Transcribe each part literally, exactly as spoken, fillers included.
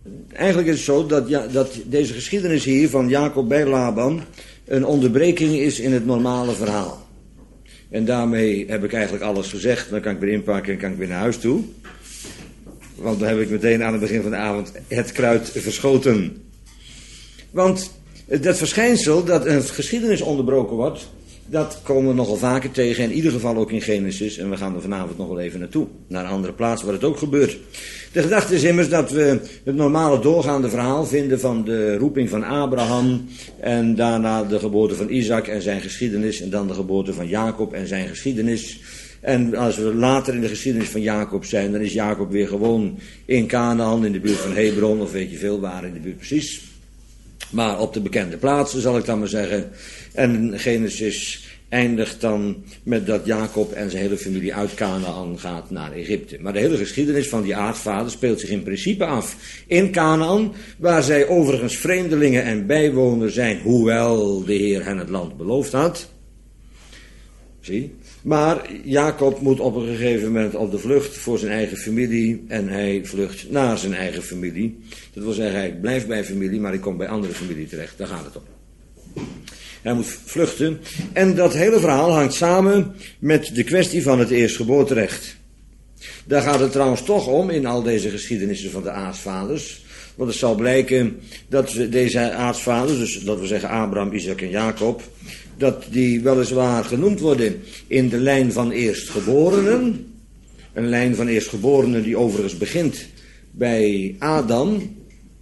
Eigenlijk is het zo dat, ja, dat deze geschiedenis hier van Jacob bij Laban een onderbreking is in het normale verhaal. En daarmee heb ik eigenlijk alles gezegd. Dan kan ik weer inpakken en kan ik weer naar huis toe. Want dan heb ik meteen aan het begin van de avond het kruid verschoten. Want dat verschijnsel dat een geschiedenis onderbroken wordt, dat komen we nogal vaker tegen. In ieder geval ook in Genesis. En we gaan er vanavond nog wel even naartoe. Naar een andere plaats waar het ook gebeurt. De gedachte is immers dat we het normale doorgaande verhaal vinden van de roeping van Abraham. En daarna de geboorte van Isaac en zijn geschiedenis. En dan de geboorte van Jacob en zijn geschiedenis. En als we later in de geschiedenis van Jacob zijn, dan is Jacob weer gewoon in Canaan, in de buurt van Hebron, of weet je veel waar in de buurt precies. Maar op de bekende plaatsen, zal ik dan maar zeggen. En Genesis eindigt dan met dat Jacob en zijn hele familie uit Canaan gaat naar Egypte. Maar de hele geschiedenis van die aartsvader speelt zich in principe af in Canaan, waar zij overigens vreemdelingen en bijwoners zijn, hoewel de Heer hen het land beloofd had. Zie? Maar Jacob moet op een gegeven moment op de vlucht voor zijn eigen familie en hij vlucht naar zijn eigen familie. Dat wil zeggen, hij blijft bij familie, maar hij komt bij andere familie terecht. Daar gaat het om. Hij moet vluchten. En dat hele verhaal hangt samen met de kwestie van het eerstgeboorterecht. Daar gaat het trouwens toch om in al deze geschiedenissen van de aartsvaders. Want het zal blijken dat deze aartsvaders, dus dat we zeggen Abraham, Isaac en Jacob, dat die weliswaar genoemd worden in de lijn van eerstgeborenen. Een lijn van eerstgeborenen die overigens begint bij Adam.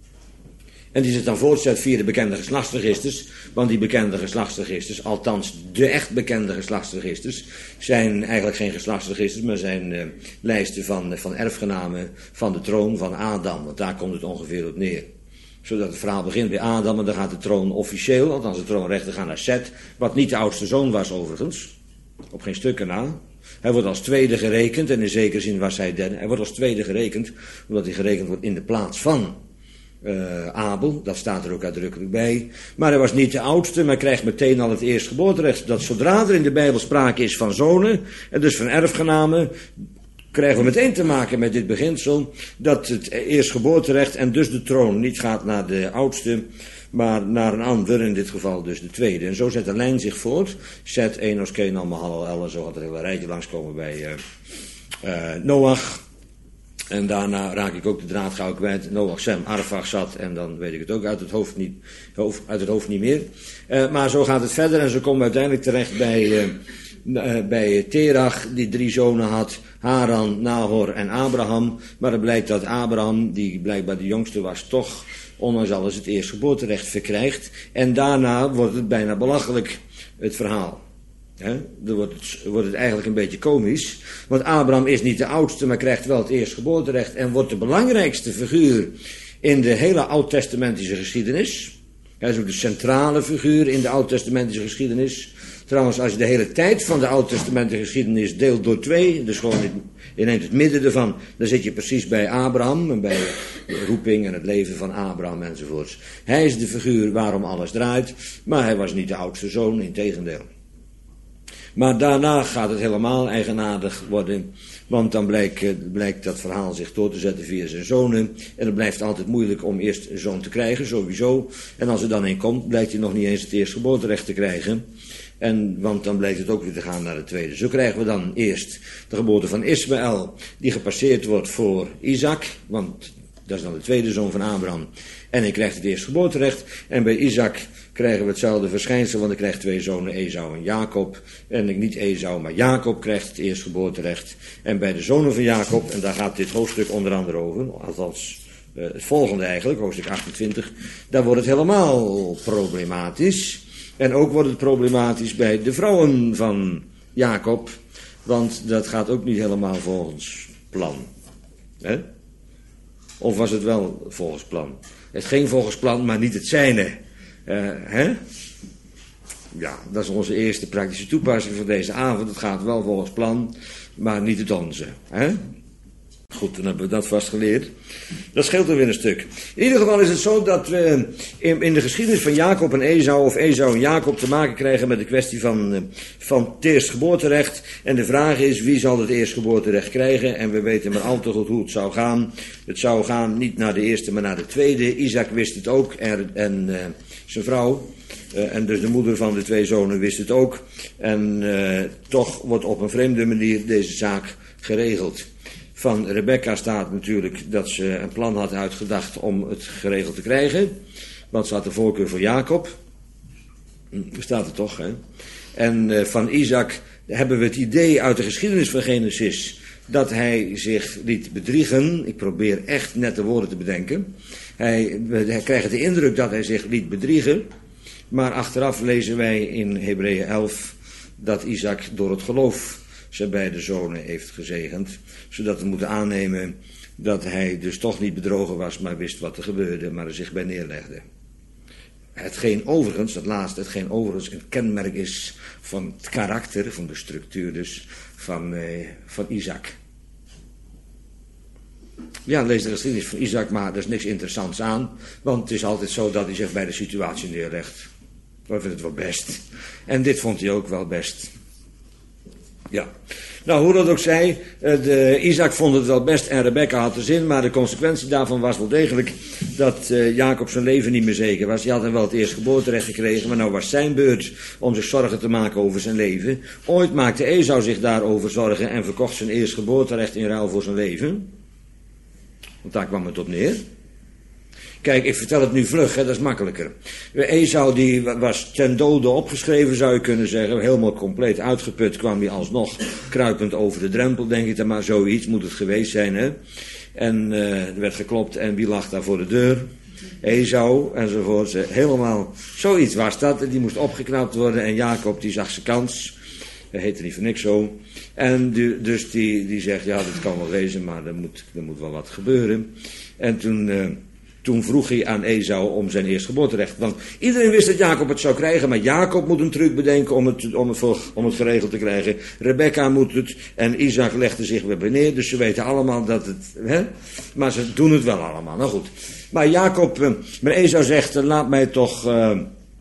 En die zich dan voortzet via de bekende geslachtsregisters. Want die bekende geslachtsregisters, althans de echt bekende geslachtsregisters, zijn eigenlijk geen geslachtsregisters, maar zijn uh, lijsten van, van erfgenamen van de troon van Adam. Want daar komt het ongeveer op neer. Zodat het verhaal begint bij Adam en dan gaat de troon officieel, althans de troonrechten gaan naar Seth, wat niet de oudste zoon was overigens, op geen stukken na. Hij wordt als tweede gerekend en in zekere zin was hij derde. Hij wordt als tweede gerekend, omdat hij gerekend wordt in de plaats van uh, Abel, dat staat er ook uitdrukkelijk bij. Maar hij was niet de oudste, maar krijgt meteen al het eerstgeboorterecht. Dat zodra er in de Bijbel sprake is van zonen, en dus van erfgenamen, krijgen we meteen te maken met dit beginsel, dat het eerstgeboorterecht en dus de troon niet gaat naar de oudste, maar naar een ander, in dit geval dus de tweede. En zo zet de lijn zich voort. Zet, Enos, Kenan, Mahalalel, zo gaat er een hele rijtje langskomen bij uh, uh, Noach. En daarna raak ik ook de draad gauw kwijt. Noach, Sem, Arphaxad en dan weet ik het ook uit het hoofd niet, hoofd, uit het hoofd niet meer. Uh, maar zo gaat het verder en zo komen we uiteindelijk terecht bij, uh, uh, bij Terach, die drie zonen had. Haran, Nahor en Abraham. Maar het blijkt dat Abraham, die blijkbaar de jongste was, toch ondanks alles het eerstgeboorterecht verkrijgt. En daarna wordt het bijna belachelijk, het verhaal. He? Dan wordt het, wordt het eigenlijk een beetje komisch. Want Abraham is niet de oudste, maar krijgt wel het eerstgeboorterecht. En wordt de belangrijkste figuur in de hele oud-testamentische geschiedenis. Hij is ook de centrale figuur in de oud-testamentische geschiedenis. Trouwens, als je de hele tijd van de oud-testamentische geschiedenis deelt door twee, dus gewoon je neemt het midden ervan, dan zit je precies bij Abraham en bij de roeping en het leven van Abraham enzovoorts. Hij is de figuur waarom alles draait, maar hij was niet de oudste zoon, integendeel. Maar daarna gaat het helemaal eigenaardig worden, want dan blijkt, blijkt dat verhaal zich door te zetten via zijn zonen. En het blijft altijd moeilijk om eerst een zoon te krijgen, sowieso. En als er dan een komt, blijkt hij nog niet eens het eerstgeboorterecht te krijgen. En, want dan blijkt het ook weer te gaan naar de tweede. Zo krijgen we dan eerst de geboorte van Ismaël, die gepasseerd wordt voor Isaac, want dat is dan de tweede zoon van Abraham. En hij krijgt het eerstgeboorterecht. En bij Isaac krijgen we hetzelfde verschijnsel, want hij krijgt twee zonen, Esau en Jacob. En niet Esau, maar Jacob krijgt het eerstgeboorterecht. En bij de zonen van Jacob, en daar gaat dit hoofdstuk onder andere over, althans uh, het volgende eigenlijk, hoofdstuk achtentwintig, daar wordt het helemaal problematisch. En ook wordt het problematisch bij de vrouwen van Jacob, want dat gaat ook niet helemaal volgens plan. Hè? Of was het wel volgens plan? Het ging volgens plan, maar niet het zijne. Uh, hè? Ja, dat is onze eerste praktische toepassing van deze avond. Het gaat wel volgens plan, maar niet het onze. Hè? Goed, dan hebben we dat vast geleerd. Dat scheelt er weer een stuk. In ieder geval is het zo dat we in, in de geschiedenis van Jacob en Esau, of Esau en Jacob, te maken krijgen met de kwestie van, van het eerstgeboorterecht. En de vraag is, wie zal het eerstgeboorterecht krijgen? En we weten maar al te goed hoe het zou gaan. Het zou gaan niet naar de eerste, maar naar de tweede. Isaac wist het ook en, en uh, zijn vrouw. Uh, en dus de moeder van de twee zonen wist het ook. En uh, toch wordt op een vreemde manier deze zaak geregeld. Van Rebecca staat natuurlijk dat ze een plan had uitgedacht om het geregeld te krijgen. Want ze had de voorkeur voor Jacob. Staat er toch, hè? En uh, van Isaac hebben we het idee uit de geschiedenis van Genesis dat hij zich liet bedriegen. Ik probeer echt net de woorden te bedenken. Hij, hij krijgt de indruk dat hij zich liet bedriegen. Maar achteraf lezen wij in Hebreeën elf dat Isaac door het geloof zijn beide zonen heeft gezegend, zodat we moeten aannemen dat hij dus toch niet bedrogen was, maar wist wat er gebeurde, maar er zich bij neerlegde. Hetgeen overigens, dat laatste, hetgeen overigens een kenmerk is van het karakter, van de structuur dus, van, eh, van Isaac. Ja, lees de geschiedenis van Isaac, maar er is niks interessants aan, want het is altijd zo dat hij zich bij de situatie neerlegt. Ik vind het wel best. En dit vond hij ook wel best. Ja, nou hoe dat ook zij, de, Isaac vond het wel best en Rebecca had er zin, maar de consequentie daarvan was wel degelijk dat uh, Jacob zijn leven niet meer zeker was. Hij had hem wel het eerstgeboorterecht gekregen, maar nou was zijn beurt om zich zorgen te maken over zijn leven. Ooit maakte Esau zich daarover zorgen en verkocht zijn eerstgeboorterecht in ruil voor zijn leven. Want daar kwam het op neer. Kijk, ik vertel het nu vlug, hè, dat is makkelijker. Esau die was ten dode opgeschreven, zou je kunnen zeggen. Helemaal compleet uitgeput kwam hij alsnog kruipend over de drempel, denk ik dan maar. Zoiets moet het geweest zijn, hè. En uh, er werd geklopt en wie lag daar voor de deur? Esau enzovoort. Helemaal zoiets was dat. Die moest opgeknapt worden en Jacob die zag zijn kans. Hij heette niet voor niks zo. En die, dus die, die zegt, ja, dit kan wel wezen, maar er moet, er moet wel wat gebeuren. En toen... Uh, Toen vroeg hij aan Esau om zijn eerstgeboorterecht. Want iedereen wist dat Jacob het zou krijgen, maar Jacob moet een truc bedenken om het, om het, voor, om het geregeld te krijgen. Rebecca moet het en Isaac legde zich weer bij neer, dus ze weten allemaal dat het... Hè? Maar ze doen het wel allemaal, nou goed. Maar Jacob, eh, maar Esau zegt, laat mij toch... Uh,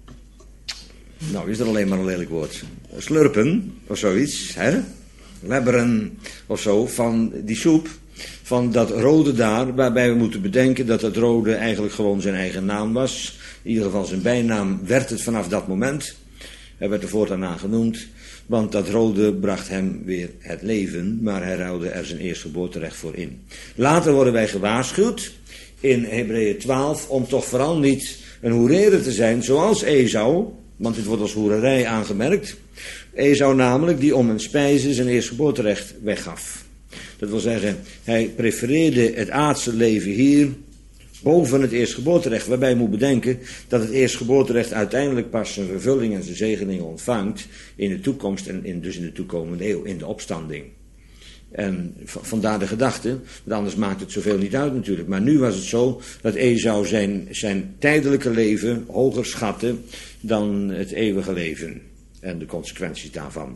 nou, is dat alleen maar een lelijk woord? Slurpen, of zoiets, hè? Lebberen, of zo, van die soep... Van dat rode daar, waarbij we moeten bedenken dat dat rode eigenlijk gewoon zijn eigen naam was. In ieder geval zijn bijnaam werd het vanaf dat moment. Hij werd er voortaan aan genoemd. Want dat rode bracht hem weer het leven, maar hij ruilde er zijn eerstgeboorterecht voor in. Later worden wij gewaarschuwd in Hebreeën twaalf om toch vooral niet een hoererer te zijn zoals Esau. Want dit wordt als hoererij aangemerkt. Esau namelijk die om een spijze zijn eerstgeboorterecht weggaf. Dat wil zeggen, hij prefereerde het aardse leven hier boven het eerstgeboorterecht. Waarbij je moet bedenken dat het eerstgeboorterecht uiteindelijk pas zijn vervulling en zijn zegeningen ontvangt in de toekomst en in, dus in de toekomende eeuw, in de opstanding. En vandaar de gedachte, want anders maakt het zoveel niet uit natuurlijk. Maar nu was het zo dat Esau zijn, zijn tijdelijke leven hoger schatte dan het eeuwige leven en de consequenties daarvan.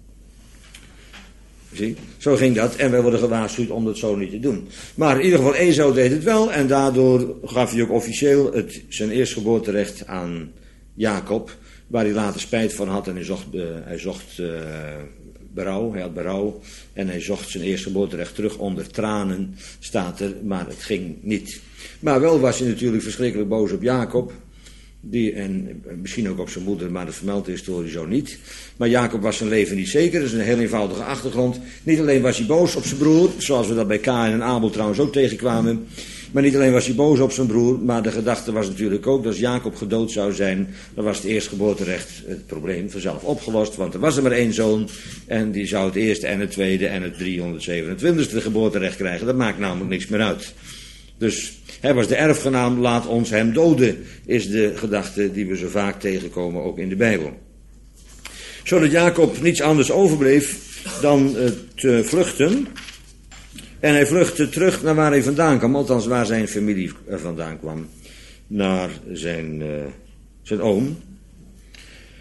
Zie, zo ging dat en wij worden gewaarschuwd om dat zo niet te doen. Maar in ieder geval Esau deed het wel en daardoor gaf hij ook officieel het, zijn eerstgeboorterecht aan Jacob, waar hij later spijt van had en hij zocht, uh, hij zocht uh, berouw, hij had berouw en hij zocht zijn eerstgeboorterecht terug onder tranen, staat er, maar het ging niet. Maar wel was hij natuurlijk verschrikkelijk boos op Jacob. Die, en misschien ook op zijn moeder, maar dat vermeldt de historie zo niet. Maar Jacob was zijn leven niet zeker, dat is een heel eenvoudige achtergrond. Niet alleen was hij boos op zijn broer, zoals we dat bij Kaïn en Abel trouwens ook tegenkwamen. Maar niet alleen was hij boos op zijn broer, maar de gedachte was natuurlijk ook dat als Jacob gedood zou zijn, dan was het eerstgeboorterecht het probleem vanzelf opgelost. Want er was er maar één zoon en die zou het eerste en het tweede en het driehonderdzevenentwintigste geboorterecht krijgen. Dat maakt namelijk niks meer uit. Dus hij was de erfgenaam, laat ons hem doden, is de gedachte die we zo vaak tegenkomen, ook in de Bijbel. Zodat Jacob niets anders overbleef dan uh, te vluchten. En hij vluchtte terug naar waar hij vandaan kwam, althans waar zijn familie vandaan kwam. Naar zijn, uh, zijn oom.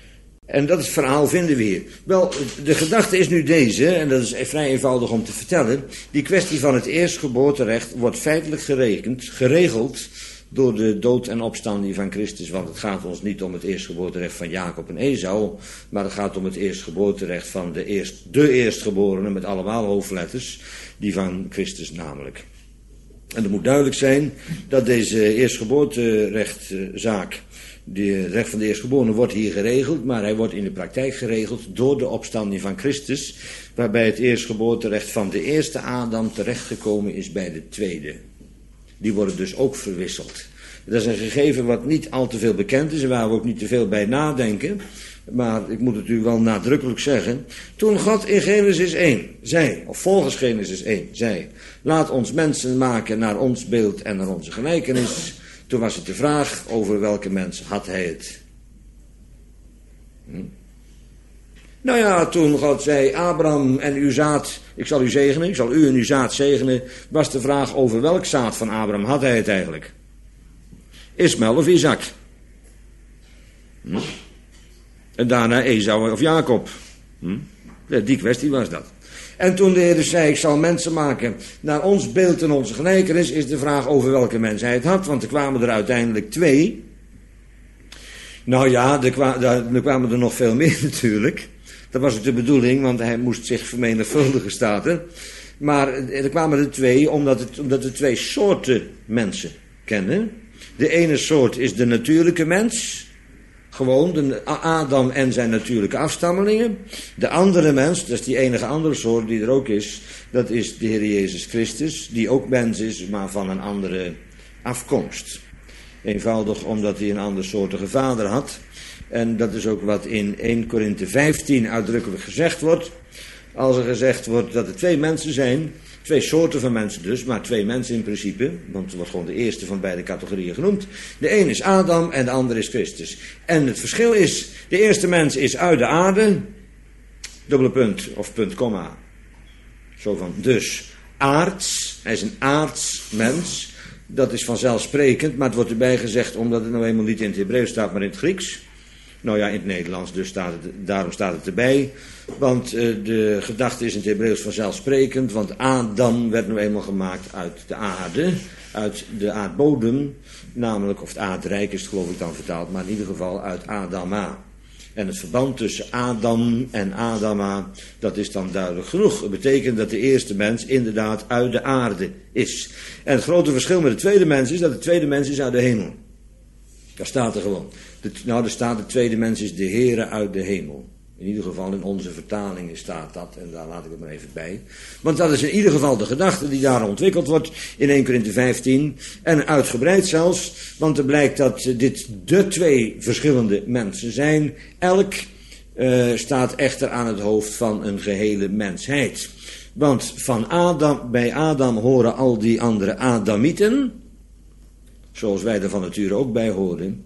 En dat verhaal vinden we hier. Wel, de gedachte is nu deze, en dat is vrij eenvoudig om te vertellen. Die kwestie van het eerstgeboorterecht wordt feitelijk gerekend, geregeld door de dood en opstanding van Christus. Want het gaat ons niet om het eerstgeboorterecht van Jacob en Esau, maar het gaat om het eerstgeboorterecht van de, eerst, de eerstgeborene, met allemaal hoofdletters, die van Christus namelijk. En het moet duidelijk zijn dat deze eerstgeboorterechtzaak, de recht van de eerstgeborene, wordt hier geregeld, maar hij wordt in de praktijk geregeld door de opstanding van Christus, waarbij het eerstgeboorterecht van de eerste Adam terechtgekomen is bij de tweede. Die worden dus ook verwisseld. Dat is een gegeven wat niet al te veel bekend is en waar we ook niet te veel bij nadenken. Maar ik moet het u wel nadrukkelijk zeggen. Toen God in Genesis één zei, of volgens Genesis één zei, laat ons mensen maken naar ons beeld en naar onze gelijkenis. Toen was het de vraag, over welke mens had hij het? Hm? Nou ja, toen God zei, Abraham en uw zaad, ik zal u zegenen, ik zal u en uw zaad zegenen, was de vraag, over welk zaad van Abraham had hij het eigenlijk? Ismaël of Isaac? Hm? En daarna Esau of Jacob? Hm? Ja, die kwestie was dat. En toen de Heer dus zei, ik zal mensen maken naar ons beeld en onze gelijkenis, is de vraag over welke mens hij het had, want er kwamen er uiteindelijk twee. Nou ja, er, kwa, er kwamen er nog veel meer natuurlijk. Dat was ook de bedoeling, want hij moest zich vermenigvuldigen, staat er. Maar er kwamen er twee, omdat, het, omdat we twee soorten mensen kennen. De ene soort is de natuurlijke mens. Gewoon de Adam en zijn natuurlijke afstammelingen. De andere mens, dat is die enige andere soort die er ook is, dat is de Heer Jezus Christus, die ook mens is, maar van een andere afkomst. Eenvoudig omdat hij een andersoortige vader had. En dat is ook wat in eerste Korinthe vijftien uitdrukkelijk gezegd wordt. Als er gezegd wordt dat er twee mensen zijn, twee soorten van mensen dus, maar twee mensen in principe, want het wordt gewoon de eerste van beide categorieën genoemd. De een is Adam en de ander is Christus. En het verschil is, de eerste mens is uit de aarde, dubbele punt of punt, komma, zo van, dus aards, hij is een aards mens. Dat is vanzelfsprekend, maar het wordt erbij gezegd omdat het nou helemaal niet in het Hebreeuws staat, maar in het Grieks. Nou ja, in het Nederlands, dus staat het, daarom staat het erbij. Want uh, de gedachte is in het Hebreeuws vanzelfsprekend, want Adam werd nou eenmaal gemaakt uit de aarde, uit de aardbodem, namelijk, of het aardrijk is het geloof ik dan vertaald, maar in ieder geval uit Adama. En het verband tussen Adam en Adama, dat is dan duidelijk genoeg. Het betekent dat de eerste mens inderdaad uit de aarde is. En het grote verschil met de tweede mens is dat de tweede mens is uit de hemel. Daar staat er gewoon. De, nou, er staat de tweede mens is de Heere uit de hemel. In ieder geval in onze vertalingen staat dat, en daar laat ik het maar even bij. Want dat is in ieder geval de gedachte die daar ontwikkeld wordt in eerste Korinthe vijftien. En uitgebreid zelfs, want er blijkt dat dit de twee verschillende mensen zijn. Elk uh, staat echter aan het hoofd van een gehele mensheid. Want van Adam, bij Adam horen al die andere Adamieten, zoals wij er van nature ook bij horen.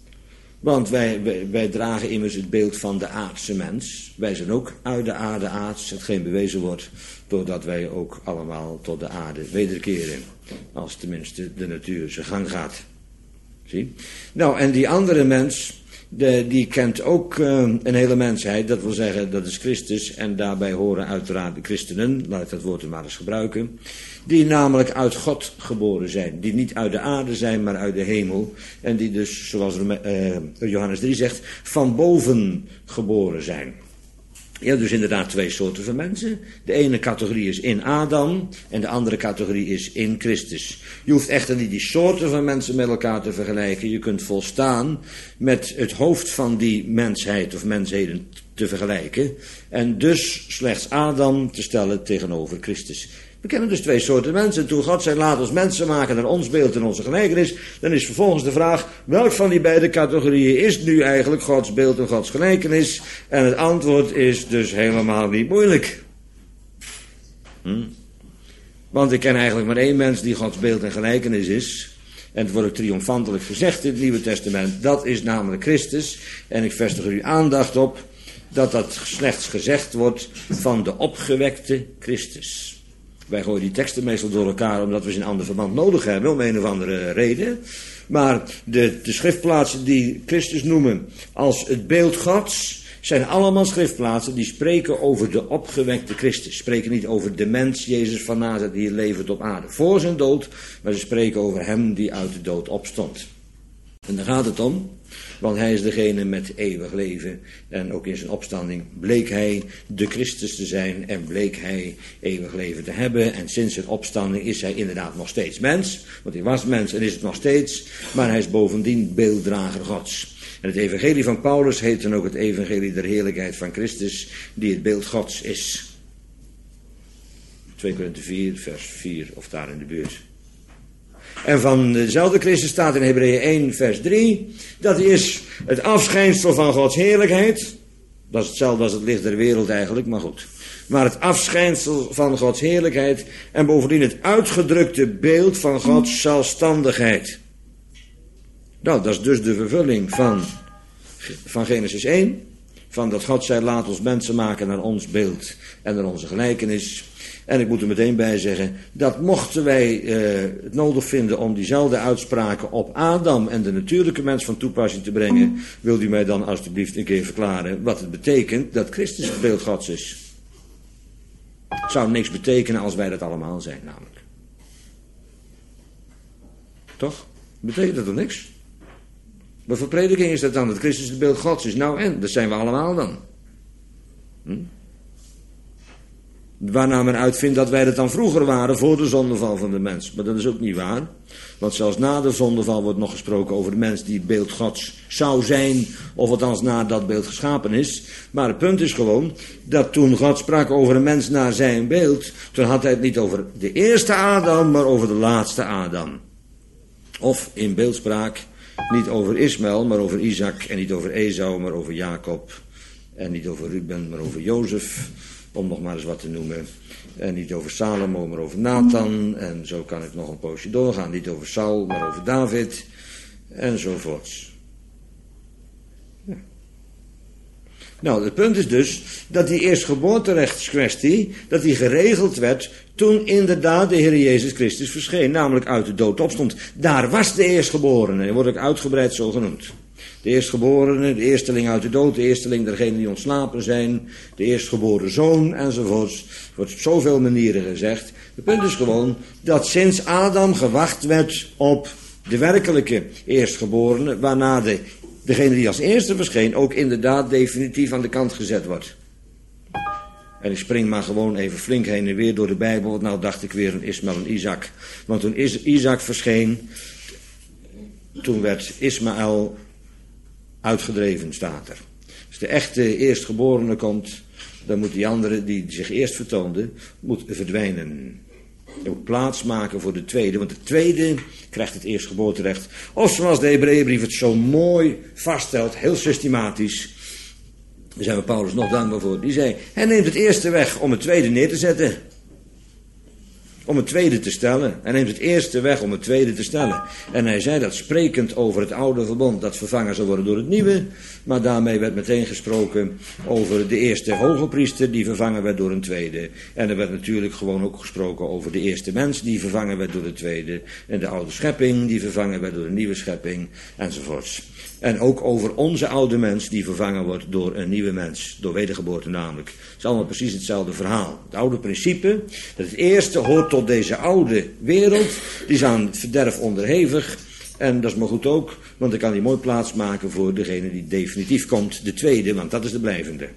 Want wij, wij, wij dragen immers het beeld van de aardse mens. Wij zijn ook uit de aarde aards, hetgeen bewezen wordt, doordat wij ook allemaal tot de aarde wederkeren. Als tenminste de natuur zijn gang gaat. Zie? Nou, en die andere mens, de, die kent ook uh, een hele mensheid. Dat wil zeggen, dat is Christus. En daarbij horen uiteraard de christenen, laat ik dat woord er maar eens gebruiken. Die namelijk uit God geboren zijn. Die niet uit de aarde zijn, maar uit de hemel. En die dus, zoals uh, Johannes drie zegt, van boven geboren zijn. Je hebt dus inderdaad twee soorten van mensen. De ene categorie is in Adam en de andere categorie is in Christus. Je hoeft echter niet die soorten van mensen met elkaar te vergelijken. Je kunt volstaan met het hoofd van die mensheid of mensheden te vergelijken. En dus slechts Adam te stellen tegenover Christus. We kennen dus twee soorten mensen. Toen God zei, laat ons mensen maken naar ons beeld en onze gelijkenis, dan is vervolgens de vraag, welk van die beide categorieën is nu eigenlijk Gods beeld en Gods gelijkenis? En het antwoord is dus helemaal niet moeilijk. Hm? Want ik ken eigenlijk maar één mens die Gods beeld en gelijkenis is. En het wordt ook triomfantelijk gezegd in het Nieuwe Testament. Dat is namelijk Christus. En ik vestig er uw aandacht op dat dat slechts gezegd wordt van de opgewekte Christus. Wij gooien die teksten meestal door elkaar omdat we ze in ander verband nodig hebben, om een of andere reden. Maar de, de schriftplaatsen die Christus noemen als het beeld Gods, zijn allemaal schriftplaatsen die spreken over de opgewekte Christus. Spreken niet over de mens, Jezus van Nazareth, die levert op aarde voor zijn dood, maar ze spreken over hem die uit de dood opstond. En daar gaat het om, want hij is degene met eeuwig leven. En ook in zijn opstanding bleek hij de Christus te zijn en bleek hij eeuwig leven te hebben. En sinds zijn opstanding is hij inderdaad nog steeds mens, want hij was mens en is het nog steeds, maar hij is bovendien beelddrager Gods. En het evangelie van Paulus heet dan ook het evangelie der heerlijkheid van Christus, die het beeld Gods is. twee Korinthe vier, vers vier, of daar in de buurt. En van dezelfde Christus staat in Hebreeën één, vers drie, dat hij is het afschijnsel van Gods heerlijkheid. Dat is hetzelfde als het licht der wereld eigenlijk, maar goed. Maar het afschijnsel van Gods heerlijkheid en bovendien het uitgedrukte beeld van Gods zelfstandigheid. Nou, dat is dus de vervulling van, van Genesis één. Van dat God zei, laat ons mensen maken naar ons beeld en naar onze gelijkenis. En ik moet er meteen bij zeggen, dat mochten wij eh, het nodig vinden om diezelfde uitspraken op Adam en de natuurlijke mens van toepassing te brengen, wilt u mij dan alstublieft een keer verklaren wat het betekent dat Christus het beeld Gods is. Het zou niks betekenen als wij dat allemaal zijn, namelijk. Toch? Betekent dat toch niks? Wat voor prediking is dat dan, dat Christus het beeld Gods is? Nou en, dat zijn we allemaal dan. Hm? Waarna men uitvindt dat wij dat dan vroeger waren voor de zondeval van de mens. Maar dat is ook niet waar. Want zelfs na de zondeval wordt nog gesproken over de mens die het beeld Gods zou zijn. Of althans na dat beeld geschapen is. Maar het punt is gewoon dat toen God sprak over een mens naar zijn beeld. Toen had hij het niet over de eerste Adam, maar over de laatste Adam. Of in beeldspraak niet over Ismaël, maar over Isaac. En niet over Esau, maar over Jacob. En niet over Ruben, maar over Jozef. Om nog maar eens wat te noemen. En niet over Salomo, maar over Nathan. En zo kan ik nog een poosje doorgaan. Niet over Saul, maar over David. Enzovoorts. Ja. Nou, het punt is dus dat die eerstgeboorterechtskwestie, dat die geregeld werd toen inderdaad de Heer Jezus Christus verscheen. Namelijk uit de dood opstond. Daar was de eerstgeborene. Hij wordt ook uitgebreid zo genoemd. De eerstgeborene, de eersteling uit de dood, de eersteling dergenen die ontslapen zijn, de eerstgeboren zoon enzovoorts. Wordt op zoveel manieren gezegd. Het punt is gewoon dat sinds Adam gewacht werd op de werkelijke eerstgeborene, waarna de, degene die als eerste verscheen ook inderdaad definitief aan de kant gezet wordt. En ik spring maar gewoon even flink heen en weer door de Bijbel, want nou dacht ik weer aan Ismaël en Isaac. Want toen Isaac verscheen, toen werd Ismaël uitgedreven, staat er. Als de echte eerstgeborene komt, dan moet die andere die zich eerst vertoonde, moet verdwijnen. Je moet plaats maken voor de tweede, want de tweede krijgt het eerstgeboorterecht. Of zoals de Hebreeënbrief het zo mooi vaststelt, heel systematisch. Daar zijn we Paulus nog dankbaar voor. Die zei, hij neemt het eerste weg om het tweede neer te zetten. Om het tweede te stellen. Hij neemt het eerste weg om het tweede te stellen. En hij zei dat sprekend over het oude verbond dat vervangen zou worden door het nieuwe. Maar daarmee werd meteen gesproken over de eerste hoge priester die vervangen werd door een tweede. En er werd natuurlijk gewoon ook gesproken over de eerste mens die vervangen werd door de tweede. En de oude schepping die vervangen werd door een nieuwe schepping. Enzovoorts. En ook over onze oude mens die vervangen wordt door een nieuwe mens. Door wedergeboorte namelijk. Het is allemaal precies hetzelfde verhaal. Het oude principe, dat het eerste hoort tot deze oude wereld. Die is aan het verderf onderhevig. En dat is maar goed ook, want dan kan hij mooi plaats maken voor degene die definitief komt. De tweede, want dat is de blijvende.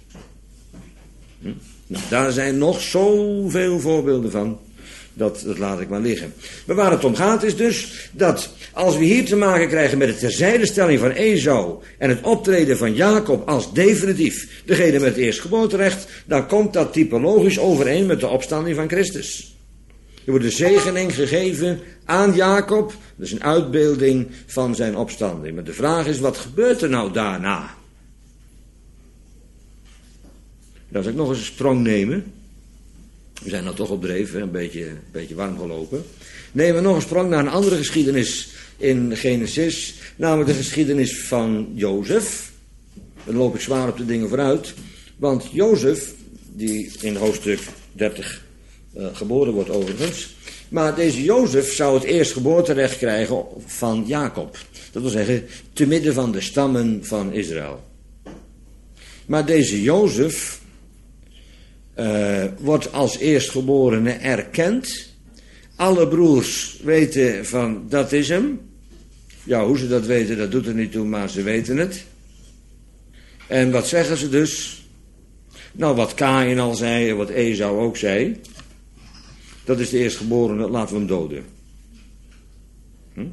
Hm? Nou, daar zijn nog zoveel voorbeelden van. Dat, dat laat ik maar liggen. Maar waar het om gaat is dus dat als we hier te maken krijgen met de terzijdestelling van Esau en het optreden van Jacob als definitief degene met het eerstgeboorterecht, dan komt dat typologisch overeen met de opstanding van Christus. Er wordt een zegening gegeven aan Jacob, dat is een uitbeelding van zijn opstanding. Maar de vraag is, wat gebeurt er nou daarna? Dan zal ik nog eens een sprong nemen. We zijn nou toch op dreef, een beetje, een beetje warm gelopen. Nemen we nog een sprong naar een andere geschiedenis in Genesis. Namelijk de geschiedenis van Jozef. Dan loop ik zwaar op de dingen vooruit. Want Jozef, die in hoofdstuk dertig uh, geboren wordt overigens. Maar deze Jozef zou het eerstgeboorterecht krijgen van Jacob. Dat wil zeggen, te midden van de stammen van Israël. Maar deze Jozef uh, wordt als eerstgeborene erkend. Alle broers weten van, dat is hem. Ja, hoe ze dat weten, dat doet er niet toe, maar ze weten het. En wat zeggen ze dus? Nou, wat Kaïn al zei en wat Esau ook zei. Dat is de eerstgeborene, laten we hem doden. Hm?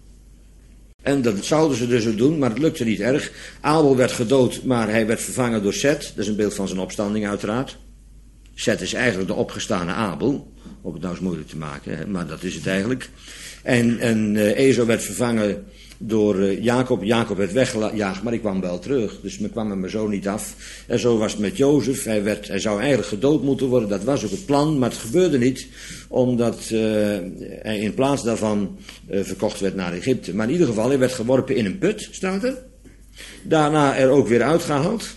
En dat zouden ze dus ook doen, maar het lukte niet erg. Abel werd gedood, maar hij werd vervangen door Seth. Dat is een beeld van zijn opstanding uiteraard. Seth is eigenlijk de opgestane Abel. Om het nou eens moeilijk te maken, hè? Maar dat is het eigenlijk. En, en uh, Esau werd vervangen door uh, Jacob. Jacob werd weggejaagd, maar ik kwam wel terug. Dus men kwam hem er zo niet af. En zo was het met Jozef. Hij, werd, hij zou eigenlijk gedood moeten worden. Dat was ook het plan, maar het gebeurde niet. Omdat uh, hij in plaats daarvan uh, verkocht werd naar Egypte. Maar in ieder geval, hij werd geworpen in een put, staat er. Daarna er ook weer uitgehaald.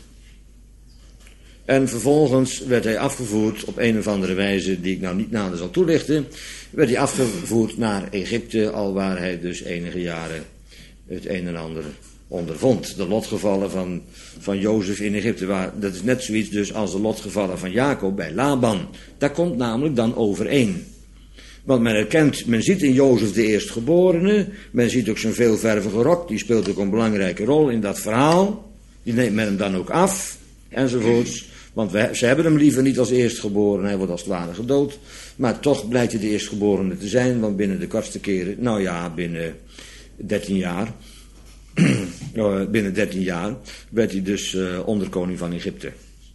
En vervolgens werd hij afgevoerd op een of andere wijze, die ik nou niet nader zal toelichten, werd hij afgevoerd naar Egypte, alwaar hij dus enige jaren het een en ander ondervond. De lotgevallen van, van Jozef in Egypte, waar, dat is net zoiets dus als de lotgevallen van Jacob bij Laban. Daar komt namelijk dan overeen. Want men herkent, men ziet in Jozef de eerstgeborene, men ziet ook zijn veelvervige rok, die speelt ook een belangrijke rol in dat verhaal. Die neemt men hem dan ook af, enzovoorts. Want we, ze hebben hem liever niet als eerstgeboren, hij wordt als het ware gedood. Maar toch blijkt hij de eerstgeborene te zijn, want binnen de kortste keren, nou ja, binnen dertien jaar, binnen dertien jaar werd hij dus uh, onderkoning van Egypte.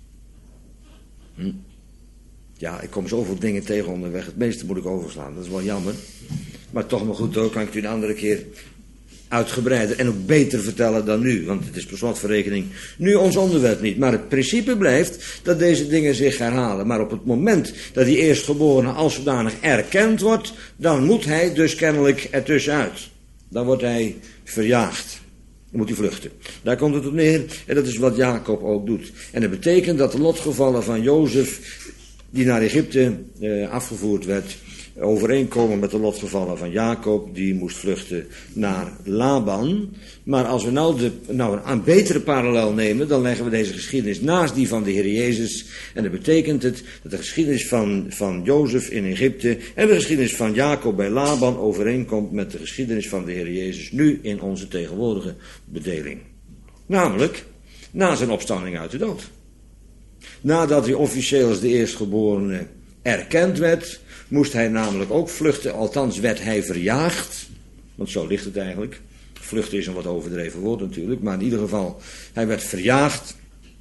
Hm. Ja, ik kom zoveel dingen tegen onderweg, het meeste moet ik overslaan, dat is wel jammer. Maar toch maar goed hoor, kan ik u een andere keer uitgebreider en ook beter vertellen dan nu, want het is per slot van rekening nu ons onderwerp niet. Maar het principe blijft dat deze dingen zich herhalen. Maar op het moment dat die eerstgeborene als zodanig erkend wordt, dan moet hij dus kennelijk ertussenuit. Dan wordt hij verjaagd. Dan moet hij vluchten. Daar komt het op neer en dat is wat Jacob ook doet. En dat betekent dat de lotgevallen van Jozef, die naar Egypte eh, afgevoerd werd, overeenkomen met de lotgevallen van Jacob, die moest vluchten naar Laban. Maar als we nou, de, nou een, een betere parallel nemen, dan leggen we deze geschiedenis naast die van de Heer Jezus. En dat betekent het dat de geschiedenis van, van Jozef in Egypte en de geschiedenis van Jacob bij Laban overeenkomt met de geschiedenis van de Heer Jezus nu in onze tegenwoordige bedeling. Namelijk, na zijn opstanding uit de dood. Nadat hij officieel als de eerstgeborene erkend werd, moest hij namelijk ook vluchten, althans werd hij verjaagd, want zo ligt het eigenlijk. Vluchten is een wat overdreven woord natuurlijk, maar in ieder geval, hij werd verjaagd,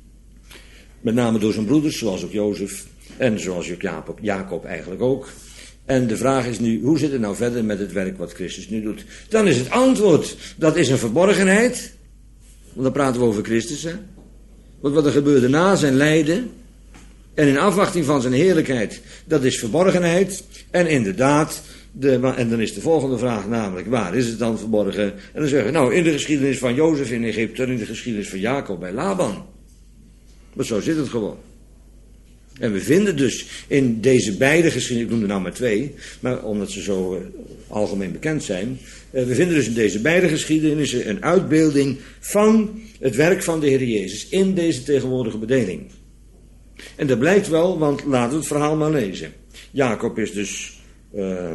met name door zijn broeders, zoals ook Jozef, en zoals ook Jacob, Jacob eigenlijk ook. En de vraag is nu, hoe zit het nou verder met het werk wat Christus nu doet? Dan is het antwoord, dat is een verborgenheid, want dan praten we over Christus, hè. Want wat er gebeurde na zijn lijden en in afwachting van zijn heerlijkheid, dat is verborgenheid. En inderdaad, de, en dan is de volgende vraag namelijk, waar is het dan verborgen? En dan zeggen we, nou, in de geschiedenis van Jozef in Egypte en in de geschiedenis van Jacob bij Laban. Maar zo zit het gewoon. En we vinden dus in deze beide geschiedenissen, ik noem er nou maar twee, maar omdat ze zo uh, algemeen bekend zijn, uh, we vinden dus in deze beide geschiedenissen een uitbeelding van het werk van de Heer Jezus in deze tegenwoordige bedeling. En dat blijkt wel, want laten we het verhaal maar lezen. Jacob is dus uh,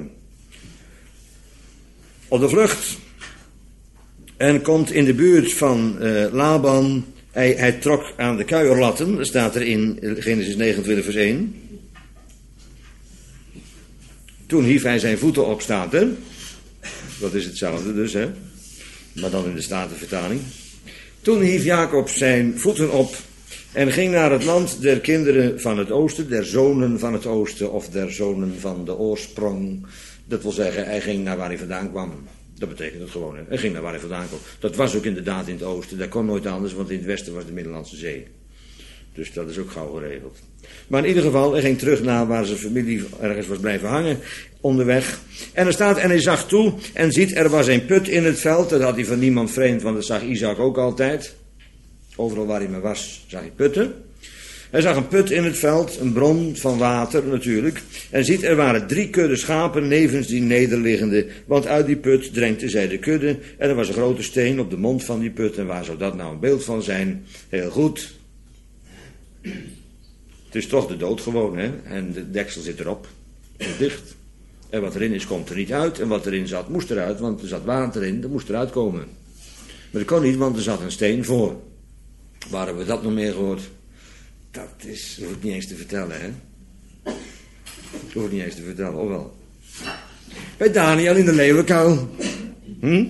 op de vlucht en komt in de buurt van uh, Laban. Hij, hij trok aan de kuierlatten, dat staat er in Genesis negenentwintig vers één. Toen hief hij zijn voeten op, staat er. Dat is hetzelfde dus, hè. Maar dan in de Statenvertaling. Toen hief Jacob zijn voeten op en ging naar het land der kinderen van het oosten, der zonen van het oosten of der zonen van de oorsprong. Dat wil zeggen, hij ging naar waar hij vandaan kwam. Dat betekent het gewoon, hè. Hij ging naar waar hij vandaan kwam. Dat was ook inderdaad in het oosten. Dat kon nooit anders, want in het westen was de Middellandse Zee. Dus dat is ook gauw geregeld. Maar in ieder geval, hij ging terug naar waar zijn familie ergens was blijven hangen, onderweg. En er staat, en hij zag toe en ziet, er was een put in het veld. Dat had hij van niemand vreemd, want dat zag Isaac ook altijd. Overal waar hij maar was, zag hij putten. Hij zag een put in het veld, een bron van water natuurlijk. En ziet, er waren drie kudden schapen nevens die nederliggende. Want uit die put drenkten zij de kudde. En er was een grote steen op de mond van die put. En waar zou dat nou een beeld van zijn? Heel goed. Het is toch de dood gewoon, hè. En de deksel zit erop. Het is dicht. En wat erin is, komt er niet uit. En wat erin zat, moest eruit. Want er zat water in, dat moest eruit komen. Maar dat kon niet, want er zat een steen voor. Waar hebben we dat nog meer gehoord? Dat is, dat hoef ik niet eens te vertellen, hè. Dat hoef ik niet eens te vertellen, of wel. Bij Daniel in de leeuwenkuil. Hm?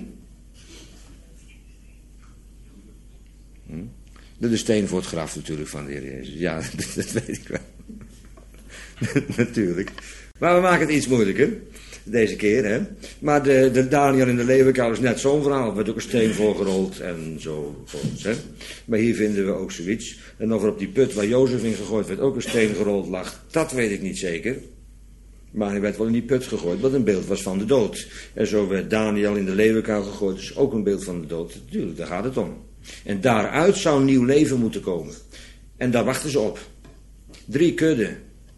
Hm? De steen voor het graf natuurlijk van de Heer Jezus. Ja, dat weet ik wel. Natuurlijk. Maar we maken het iets moeilijker. Deze keer, hè. Maar de, de Daniel in de leeuwenkuil is net zo'n verhaal. Er werd ook een steen voorgerold en zo. Hè. Maar hier vinden we ook zoiets. En of er op die put waar Jozef in gegooid werd ook een steen gerold lag, dat weet ik niet zeker. Maar hij werd wel in die put gegooid, wat een beeld was van de dood. En zo werd Daniel in de leeuwenkuil gegooid, dus ook een beeld van de dood. Natuurlijk, daar gaat het om. En daaruit zou nieuw leven moeten komen. En daar wachten ze op. Drie kudden.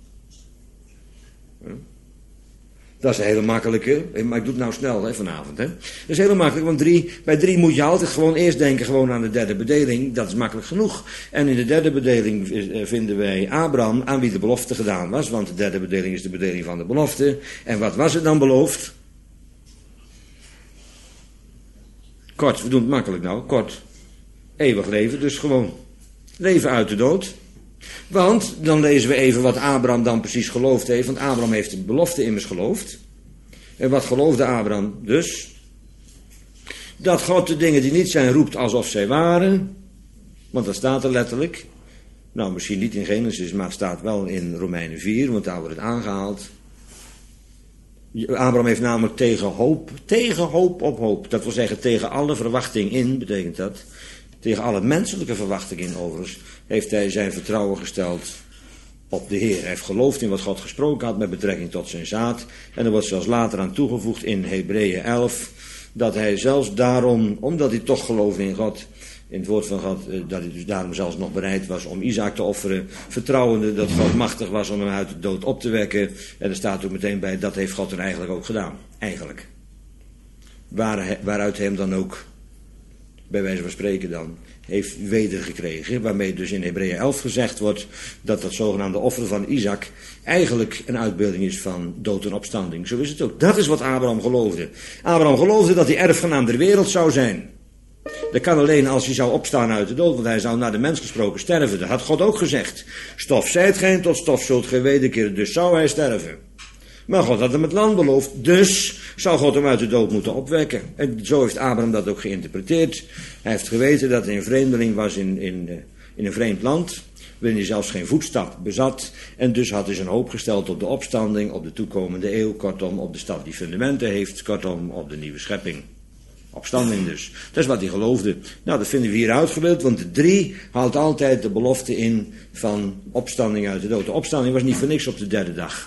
Dat is een hele makkelijke, maar ik doe het nou snel hè, vanavond. Hè. Dat is heel makkelijk, want drie, bij drie moet je altijd gewoon eerst denken gewoon aan de derde bedeling. Dat is makkelijk genoeg. En in de derde bedeling vinden wij Abraham, aan wie de belofte gedaan was. Want de derde bedeling is de bedeling van de belofte. En wat was het dan beloofd? Kort, we doen het makkelijk nou, kort. Eeuwig leven, dus gewoon leven uit de dood. Want, dan lezen we even wat Abraham dan precies geloofd heeft. Want Abraham heeft de belofte immers geloofd. En wat geloofde Abraham dus? Dat God de dingen die niet zijn roept alsof zij waren. Want dat staat er letterlijk. Nou, misschien niet in Genesis, maar het staat wel in Romeinen vier. Want daar wordt het aangehaald. Abraham heeft namelijk tegen hoop, tegen hoop op hoop. Dat wil zeggen tegen alle verwachting in, betekent dat. Tegen alle menselijke verwachting in overigens heeft hij zijn vertrouwen gesteld op de Heer. Hij heeft geloofd in wat God gesproken had met betrekking tot zijn zaad. En er wordt zelfs later aan toegevoegd in Hebreeën elf... dat hij zelfs daarom, omdat hij toch geloofde in God, in het woord van God, dat hij dus daarom zelfs nog bereid was om Isaac te offeren, vertrouwende dat God machtig was om hem uit de dood op te wekken. En er staat ook meteen bij, dat heeft God er eigenlijk ook gedaan. Eigenlijk. Waar, waaruit hij hem dan ook, bij wijze van spreken dan, heeft wedergekregen. Waarmee dus in Hebreeën elf gezegd wordt dat dat zogenaamde offer van Isaac eigenlijk een uitbeelding is van dood en opstanding. Zo is het ook. Dat is wat Abraham geloofde. Abraham geloofde dat hij erfgenaam der wereld zou zijn. Dat kan alleen als hij zou opstaan uit de dood, want hij zou naar de mens gesproken sterven. Dat had God ook gezegd. Stof zijt gij, tot stof zult gij wederkeren, dus zou hij sterven. Maar God had hem het land beloofd, dus zou God hem uit de dood moeten opwekken. En zo heeft Abraham dat ook geïnterpreteerd. Hij heeft geweten dat hij een vreemdeling was in, in, in een vreemd land, waarin hij zelfs geen voetstap bezat. En dus had hij zijn hoop gesteld op de opstanding, op de toekomende eeuw, kortom op de stad die fundamenten heeft, kortom op de nieuwe schepping. Opstanding dus. Dat is wat hij geloofde. Nou, dat vinden we hier uitgebeeld, want de drie houdt altijd de belofte in van opstanding uit de dood. De opstanding was niet voor niks op de derde dag.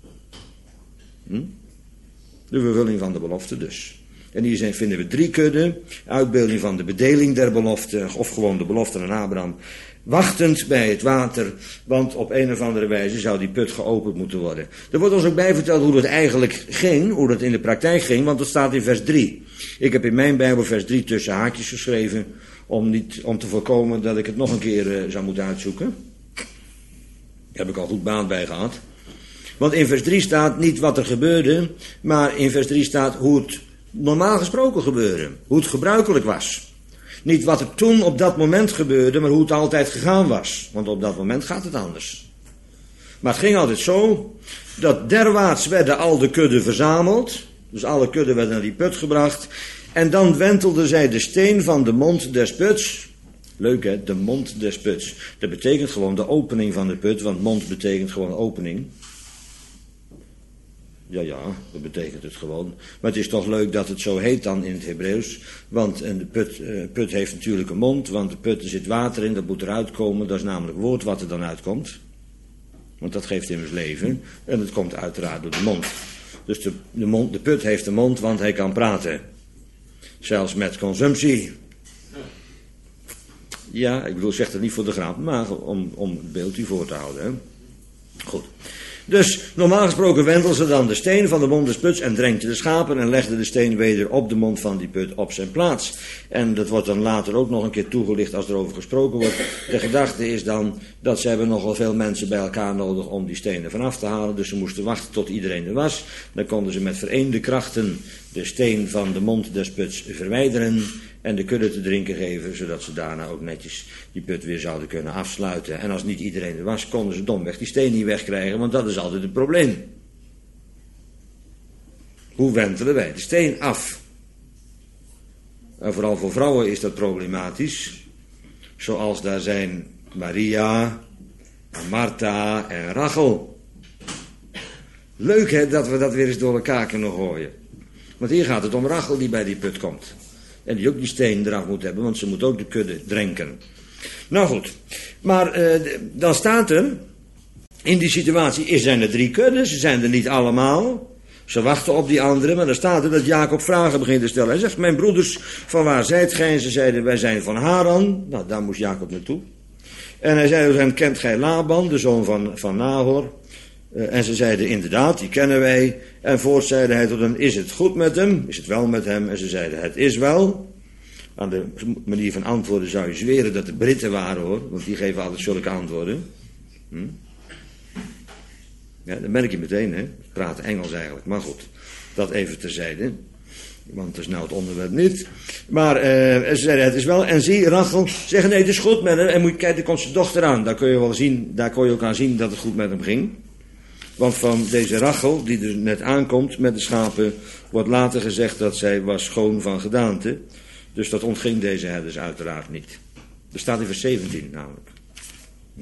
Hm? De vervulling van de belofte dus. En hier zijn, vinden we drie kudden, uitbeelding van de bedeling der belofte, of gewoon de belofte aan Abraham, wachtend bij het water, want op een of andere wijze zou die put geopend moeten worden. Er wordt ons ook bij verteld hoe dat eigenlijk ging, hoe dat in de praktijk ging, want dat staat in vers drie. Ik heb in mijn Bijbel vers drie tussen haakjes geschreven, om, niet, om te voorkomen dat ik het nog een keer uh, zou moeten uitzoeken. Daar heb ik al goed baat bij gehad. Want in vers drie staat niet wat er gebeurde, maar in vers drie staat hoe het normaal gesproken gebeurde. Hoe het gebruikelijk was. Niet wat er toen op dat moment gebeurde, maar hoe het altijd gegaan was. Want op dat moment gaat het anders. Maar het ging altijd zo, dat derwaarts werden al de kudden verzameld. Dus alle kudden werden naar die put gebracht. En dan wentelde zij de steen van de mond des puts. Leuk hè, de mond des puts. Dat betekent gewoon de opening van de put, want mond betekent gewoon opening. Ja, ja, dat betekent het gewoon. Maar het is toch leuk dat het zo heet dan in het Hebreeuws. Want de put, uh, put heeft natuurlijk een mond, want de put, er zit water in, dat moet eruit komen. Dat is namelijk woord wat er dan uitkomt. Want dat geeft immers leven. En het komt uiteraard door de mond. Dus de, de, mond, de put heeft een mond, want hij kan praten. Zelfs met consumptie. Ja, ik bedoel, zeg dat niet voor de grap, maar om, om het beeld u voor te houden. Hè? Goed. Dus normaal gesproken wendelde ze dan de steen van de mond des puts en drenkte de schapen en legde de steen weder op de mond van die put op zijn plaats. En dat wordt dan later ook nog een keer toegelicht als er over gesproken wordt. De gedachte is dan dat ze hebben nogal veel mensen bij elkaar nodig om die stenen vanaf te halen. Dus ze moesten wachten tot iedereen er was. Dan konden ze met vereende krachten de steen van de mond des puts verwijderen en de kudde te drinken geven, zodat ze daarna ook netjes die put weer zouden kunnen afsluiten. En als niet iedereen er was, konden ze domweg die steen niet wegkrijgen, want dat is altijd het probleem. Hoe wentelen wij de steen af? En vooral voor vrouwen is dat problematisch. Zoals daar zijn Maria, Martha en Rachel. Leuk hè, dat we dat weer eens door elkaar kunnen gooien. Want hier gaat het om Rachel die bij die put komt. En die ook die steen eraf moet hebben, want ze moet ook de kudde drinken. Nou goed, maar eh, dan staat er, in die situatie er zijn er drie kudden, ze zijn er niet allemaal. Ze wachten op die anderen, maar dan staat er dat Jacob vragen begint te stellen. Hij zegt, mijn broeders, van waar zijt gij? En ze zeiden, wij zijn van Haran. Nou, daar moest Jacob naartoe. En hij zei, en kent gij Laban, de zoon van, van Nahor? Uh, en ze zeiden, inderdaad, die kennen wij. En voorts zeide hij tot hen, is het goed met hem? Is het wel met hem? En ze zeiden, het is wel. Aan de manier van antwoorden zou je zweren dat de Britten waren, hoor. Want die geven altijd zulke antwoorden. Hm? Ja, dat merk je meteen, hè. Praten Engels eigenlijk. Maar goed, dat even terzijde. Want dat is nou het onderwerp niet. Maar uh, ze zeiden, het is wel. En zie, Rachel zeggen, nee, het is goed met hem. En moet je kijken, er komt zijn dochter aan. Daar kun je wel zien, daar kon je ook aan zien dat het goed met hem ging. Want van deze Rachel, die dus net aankomt met de schapen, wordt later gezegd dat zij was schoon van gedaante. Dus dat ontging deze herders uiteraard niet. Dat staat in vers zeventien namelijk. Hm.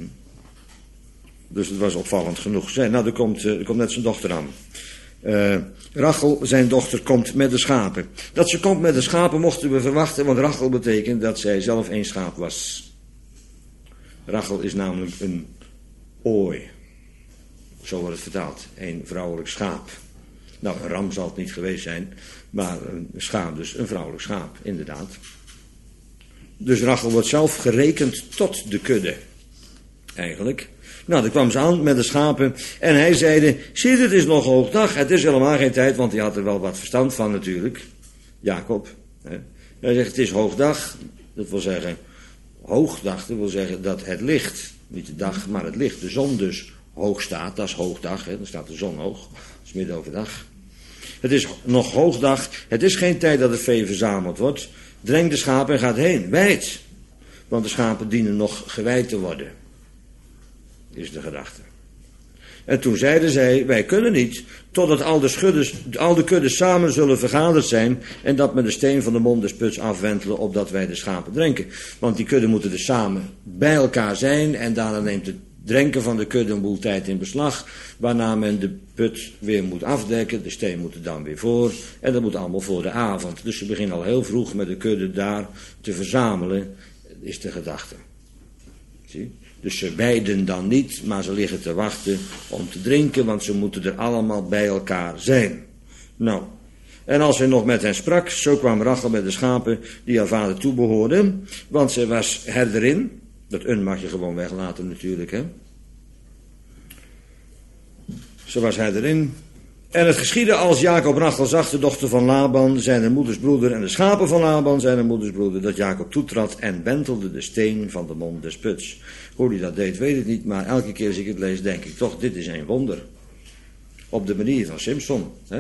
Dus het was opvallend genoeg. Zij, nou, er komt, er komt net zijn dochter aan. Uh, Rachel, zijn dochter, komt met de schapen. Dat ze komt met de schapen mochten we verwachten, want Rachel betekent dat zij zelf één schaap was. Rachel is namelijk een ooi. Zo wordt het vertaald. Een vrouwelijk schaap. Nou, een ram zal het niet geweest zijn, maar een schaap, dus een vrouwelijk schaap, inderdaad. Dus Rachel wordt zelf gerekend tot de kudde, eigenlijk. Nou, dan kwam ze aan met de schapen en hij zeide, zie, het is nog hoogdag, het is helemaal geen tijd, want hij had er wel wat verstand van natuurlijk, Jacob. Hè. Hij zegt, het is hoogdag, dat wil zeggen, hoogdag, dat wil zeggen dat het licht, niet de dag, maar het licht, de zon dus hoog staat, dat is hoogdag, hè. Dan staat de zon hoog, dat is midden overdag. Het is nog hoogdag, het is geen tijd dat het vee verzameld wordt, drenk de schapen en gaat heen, wijd, want de schapen dienen nog gewijd te worden. Is de gedachte. En toen zeiden zij, wij kunnen niet, totdat al de, schuddes, al de kuddes samen zullen vergaderd zijn en dat met de steen van de mond des puts afwentelen, opdat wij de schapen drenken. Want die kudden moeten dus samen bij elkaar zijn en daarna neemt het drenken van de kudde een boel tijd in beslag, waarna men de put weer moet afdekken, de steen moet er dan weer voor en dat moet allemaal voor de avond. Dus ze beginnen al heel vroeg met de kudde daar te verzamelen, is de gedachte. Zie? Dus ze weiden dan niet, maar ze liggen te wachten om te drinken, want ze moeten er allemaal bij elkaar zijn. Nou, en als hij nog met hen sprak, zo kwam Rachel met de schapen die haar vader toebehoorden, want ze was herderin. Dat un mag je gewoon weglaten natuurlijk, hè. Ze was herderin. En het geschiedde als Jacob Rachel zag, de dochter van Laban, zijn moeders broeder, en de schapen van Laban, zijn moeders broeder, dat Jacob toetrad en wentelde de steen van de mond des puts. Hoe hij dat deed, weet ik niet, maar elke keer als ik het lees, denk ik toch, dit is een wonder. Op de manier van Simson, hè.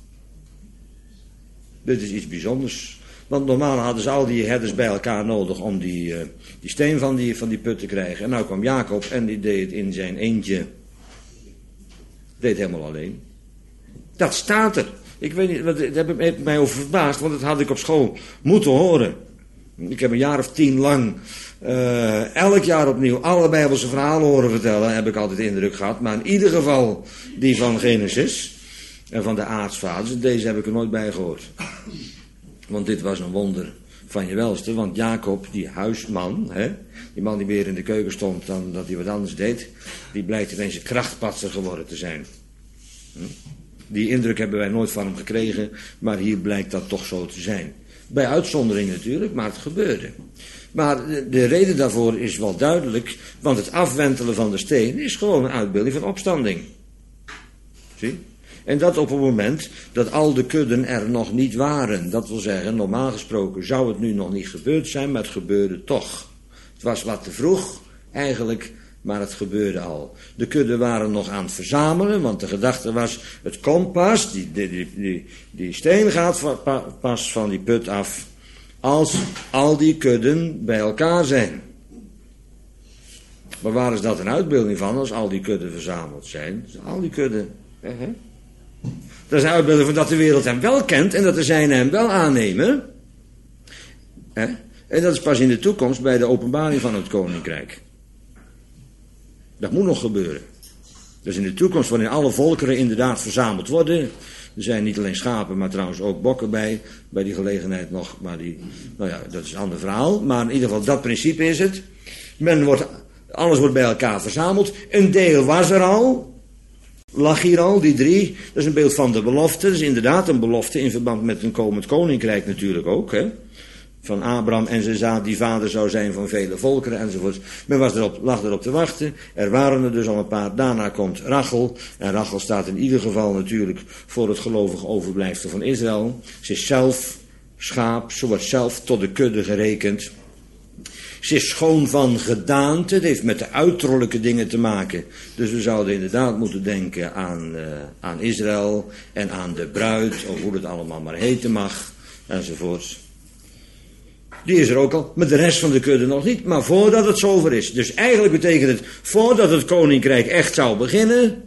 Dit is iets bijzonders. Want normaal hadden ze al die herders bij elkaar nodig om die, uh, die steen van die, van die put te krijgen. En nou kwam Jacob en die deed het in zijn eentje. Deed helemaal alleen. Dat staat er. Ik weet niet, dat heb ik mij over verbaasd, want dat had ik op school moeten horen. Ik heb een jaar of tien lang uh, elk jaar opnieuw alle Bijbelse verhalen horen vertellen, heb ik altijd de indruk gehad. Maar in ieder geval die van Genesis en van de aartsvaders, deze heb ik er nooit bij gehoord. Want dit was een wonder van je welste, want Jacob, die huisman, hè, die man die meer in de keuken stond dan dat hij wat anders deed, die blijkt ineens een krachtpatser geworden te zijn. Hm? Die indruk hebben wij nooit van hem gekregen, maar hier blijkt dat toch zo te zijn. Bij uitzondering natuurlijk, maar het gebeurde. Maar de, de reden daarvoor is wel duidelijk, want het afwentelen van de steen is gewoon een uitbeelding van opstanding. Zie? En dat op het moment dat al de kudden er nog niet waren. Dat wil zeggen, normaal gesproken zou het nu nog niet gebeurd zijn, maar het gebeurde toch. Het was wat te vroeg, eigenlijk, maar het gebeurde al. De kudden waren nog aan het verzamelen, want de gedachte was, het komt pas, die, die, die, die, die steen gaat pas van die put af, als al die kudden bij elkaar zijn. Maar waar is dat een uitbeelding van, als al die kudden verzameld zijn? Al die kudden, hè? Dat is een uitbeelding van dat de wereld hem wel kent en dat de zijnen hem wel aannemen. Hè? En dat is pas in de toekomst bij de openbaring van het koninkrijk. Dat moet nog gebeuren. Dus in de toekomst, wanneer alle volkeren inderdaad verzameld worden. Er zijn niet alleen schapen, maar trouwens ook bokken bij. Bij die gelegenheid nog. Maar die, nou ja, dat is een ander verhaal. Maar in ieder geval, dat principe is het. Men wordt, alles wordt bij elkaar verzameld. Een deel was er al. Lag hier al, die drie. Dat is een beeld van de belofte. Dat is inderdaad een belofte in verband met een komend koninkrijk natuurlijk ook. Hè? Van Abraham en zijn zaad die vader zou zijn van vele volkeren enzovoort. Men was erop, lag erop te wachten. Er waren er dus al een paar. Daarna komt Rachel. En Rachel staat in ieder geval natuurlijk voor het gelovige overblijfsel van Israël. Ze is zelf schaap. Ze wordt zelf tot de kudde gerekend. Ze is schoon van gedaante. Het heeft met de uiterlijke dingen te maken. Dus we zouden inderdaad moeten denken aan, uh, aan Israël. En aan de bruid. Of hoe het allemaal maar heten mag. Enzovoort. Die is er ook al, maar de rest van de kudde nog niet. Maar voordat het zover is. Dus eigenlijk betekent het, voordat het koninkrijk echt zou beginnen,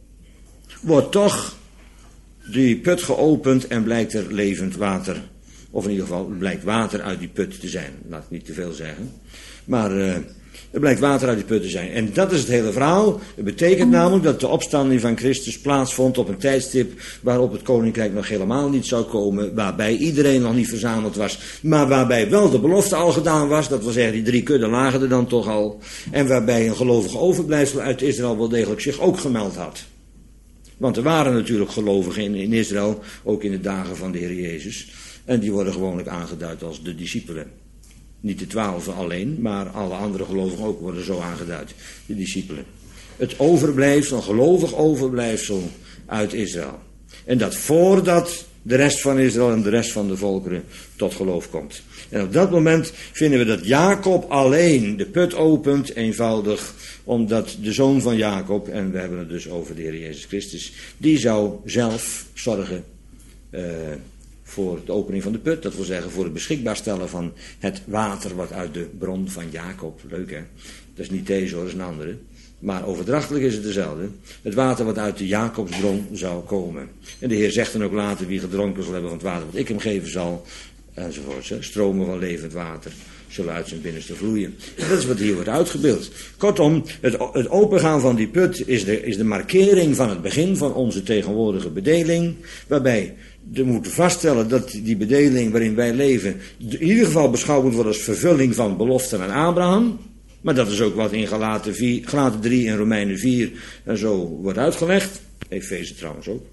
wordt toch die put geopend en blijkt er levend water. Of in ieder geval blijkt water uit die put te zijn. Laat ik niet te veel zeggen. Maar uh, er blijkt water uit die put te zijn. En dat is het hele verhaal. Het betekent namelijk dat de opstanding van Christus plaatsvond op een tijdstip waarop het koninkrijk nog helemaal niet zou komen. Waarbij iedereen nog niet verzameld was. Maar waarbij wel de belofte al gedaan was. Dat wil zeggen, die drie kudden lagen er dan toch al. En waarbij een gelovige overblijfsel uit Israël wel degelijk zich ook gemeld had. Want er waren natuurlijk gelovigen in, in Israël. Ook in de dagen van de Heer Jezus. En die worden gewoonlijk aangeduid als de discipelen. Niet de twaalf alleen, maar alle andere gelovigen ook worden zo aangeduid. De discipelen. Het overblijfsel, een gelovig overblijfsel uit Israël. En dat voordat de rest van Israël en de rest van de volkeren tot geloof komt. En op dat moment vinden we dat Jacob alleen de put opent, eenvoudig, omdat de zoon van Jacob, en we hebben het dus over de Heer Jezus Christus, die zou zelf zorgen uh, voor de opening van de put. Dat wil zeggen voor het beschikbaar stellen van het water wat uit de bron van Jacob. Leuk hè? Dat is niet deze hoor, dat is een andere. Maar overdrachtelijk is het dezelfde. Het water wat uit de Jacobsbron zou komen. En de Heer zegt dan ook later, wie gedronken zal hebben van het water wat ik hem geven zal, enzovoort. Stromen van levend water zullen uit zijn binnenste vloeien. En dat is wat hier wordt uitgebeeld. Kortom, het, het opengaan van die put is de, is de markering van het begin van onze tegenwoordige bedeling. Waarbij we moeten vaststellen dat die bedeling waarin wij leven in ieder geval beschouwd moet worden als vervulling van beloften aan Abraham. Maar dat is ook wat in Galaten, vier, Galaten drie en Romeinen vier en zo wordt uitgelegd. Efeze trouwens ook.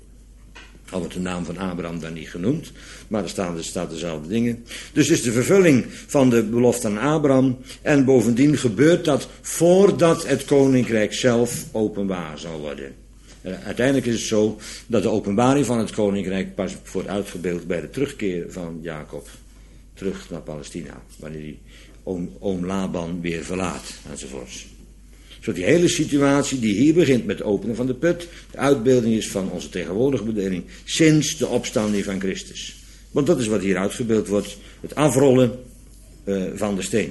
Al wordt de naam van Abraham daar niet genoemd. Maar er staan, er staan dezelfde dingen. Dus het is de vervulling van de belofte aan Abraham. En bovendien gebeurt dat voordat het koninkrijk zelf openbaar zal worden. En uiteindelijk is het zo dat de openbaring van het koninkrijk pas wordt uitgebeeld bij de terugkeer van Jacob. Terug naar Palestina. Wanneer die oom, oom Laban weer verlaat enzovoorts. Zo die hele situatie die hier begint met het openen van de put, de uitbeelding is van onze tegenwoordige bedeling sinds de opstanding van Christus. Want dat is wat hier uitgebeeld wordt, het afrollen uh, van de steen.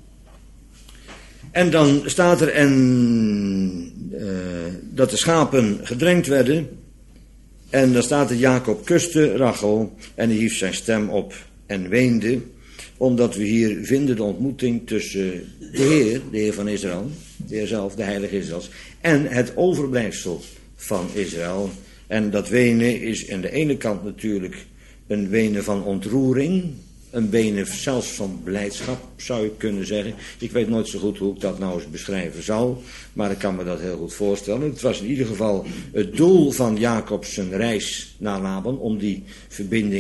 En dan staat er en, uh, dat de schapen gedrenkt werden. En dan staat er Jacob kuste Rachel en hij hief zijn stem op en weende. Omdat we hier vinden de ontmoeting tussen de Heer, de Heer van Israël, de Heer zelf, de Heilige Israëls, en het overblijfsel van Israël. En dat wenen is aan de ene kant natuurlijk een wenen van ontroering, een wenen zelfs van blijdschap, zou ik kunnen zeggen. Ik weet nooit zo goed hoe ik dat nou eens beschrijven zal, maar ik kan me dat heel goed voorstellen. Het was in ieder geval het doel van Jacobs reis naar Laban, om die verbinding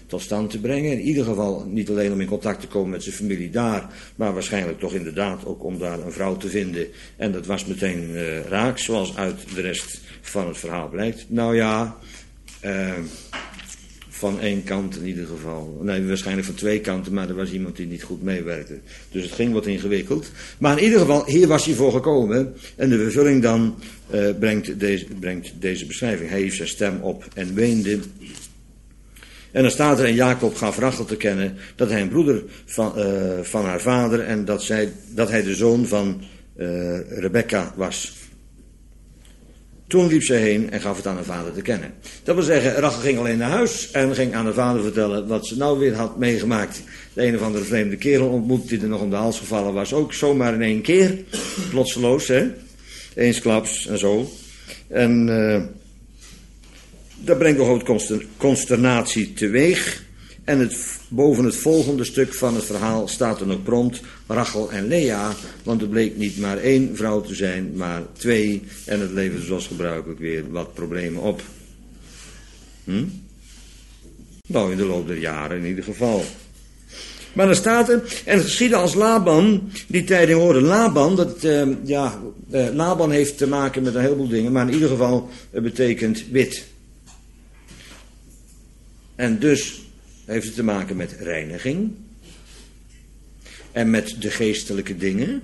tot stand te brengen. In ieder geval niet alleen om in contact te komen met zijn familie daar, maar waarschijnlijk toch inderdaad ook om daar een vrouw te vinden. En dat was meteen uh, raak, zoals uit de rest van het verhaal blijkt. Nou ja, uh, van één kant in ieder geval. Nee, waarschijnlijk van twee kanten, maar er was iemand die niet goed meewerkte. Dus het ging wat ingewikkeld. Maar in ieder geval, hier was hij voor gekomen. En de vervulling dan uh, brengt, deze, brengt deze beschrijving. Hij hief zijn stem op en weende. En dan staat er, en Jacob gaf Rachel te kennen dat hij een broeder van, uh, van haar vader en dat, zij, dat hij de zoon van uh, Rebekka was. Toen liep zij heen en gaf het aan haar vader te kennen. Dat wil zeggen, Rachel ging alleen naar huis en ging aan haar vader vertellen wat ze nou weer had meegemaakt. De een of andere vreemde kerel ontmoet die er nog om de hals gevallen was. Ook zomaar in één keer, plotseloos, hè. Eensklaps en zo. En uh, dat brengt nog wat consternatie teweeg. En het, boven het volgende stuk van het verhaal staat er nog prompt Rachel en Lea. Want er bleek niet maar één vrouw te zijn, maar twee. En het leverde zoals gebruikelijk weer wat problemen op. Hm? Nou, in de loop der jaren in ieder geval. Maar dan staat er, en het geschiedde als Laban die tijding hoorde. Laban, dat, uh, ja, uh, Laban heeft te maken met een heleboel dingen, maar in ieder geval uh, betekent wit. En dus heeft het te maken met reiniging. En met de geestelijke dingen.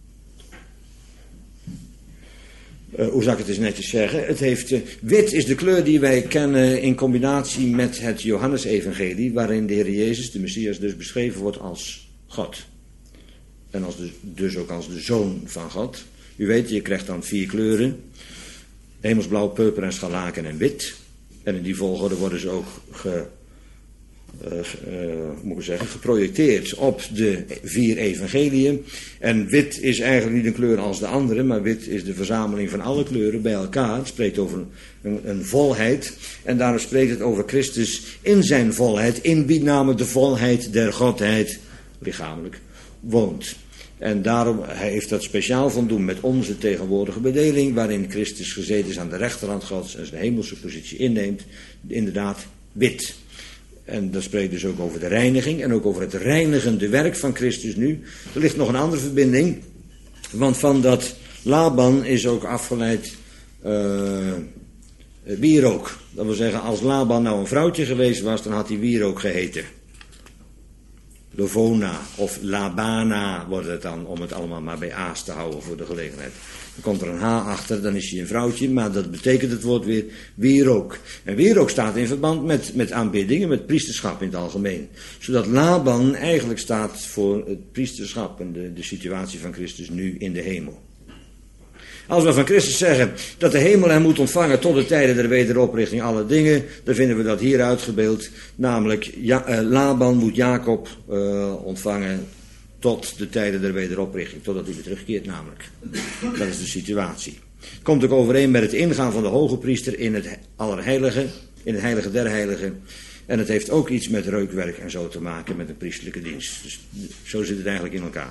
Uh, hoe zou ik het eens netjes zeggen? Het heeft, uh, wit is de kleur die wij kennen in combinatie met het Johannesevangelie, waarin de Heer Jezus, de Messias, dus beschreven wordt als God. En als de, dus ook als de Zoon van God. U weet, je krijgt dan vier kleuren. Hemelsblauw, purper en scharlaken en wit. En in die volgorde worden ze ook ge, uh, uh, moet ik zeggen, geprojecteerd op de vier evangeliën. En wit is eigenlijk niet een kleur als de andere, maar wit is de verzameling van alle kleuren bij elkaar. Het spreekt over een, een volheid. En daarom spreekt het over Christus in zijn volheid, in wie namelijk de volheid der Godheid lichamelijk woont. En daarom hij heeft dat speciaal van doen met onze tegenwoordige bedeling, waarin Christus gezeten is aan de rechterhand Gods en zijn hemelse positie inneemt, inderdaad wit. En dat spreekt dus ook over de reiniging en ook over het reinigende werk van Christus nu. Er ligt nog een andere verbinding, want van dat Laban is ook afgeleid uh, wierook. Dat wil zeggen, als Laban nou een vrouwtje geweest was, dan had hij wierook geheten. Lovona of Labana wordt het dan, om het allemaal maar bij A's te houden voor de gelegenheid. Dan komt er een H achter, dan is hij een vrouwtje, maar dat betekent het woord weer wierook. En wierook staat in verband met, met aanbiddingen, met priesterschap in het algemeen. Zodat Laban eigenlijk staat voor het priesterschap en de, de situatie van Christus nu in de hemel. Als we van Christus zeggen dat de hemel hem moet ontvangen tot de tijden der wederoprichting alle dingen, dan vinden we dat hier uitgebeeld. Namelijk, ja, uh, Laban moet Jacob uh, ontvangen tot de tijden der wederoprichting, totdat hij weer terugkeert namelijk. Dat is de situatie. Het komt ook overeen met het ingaan van de hoge priester in het allerheilige, in het heilige der heiligen. En het heeft ook iets met reukwerk en zo te maken met een priestelijke dienst. Dus zo zit het eigenlijk in elkaar.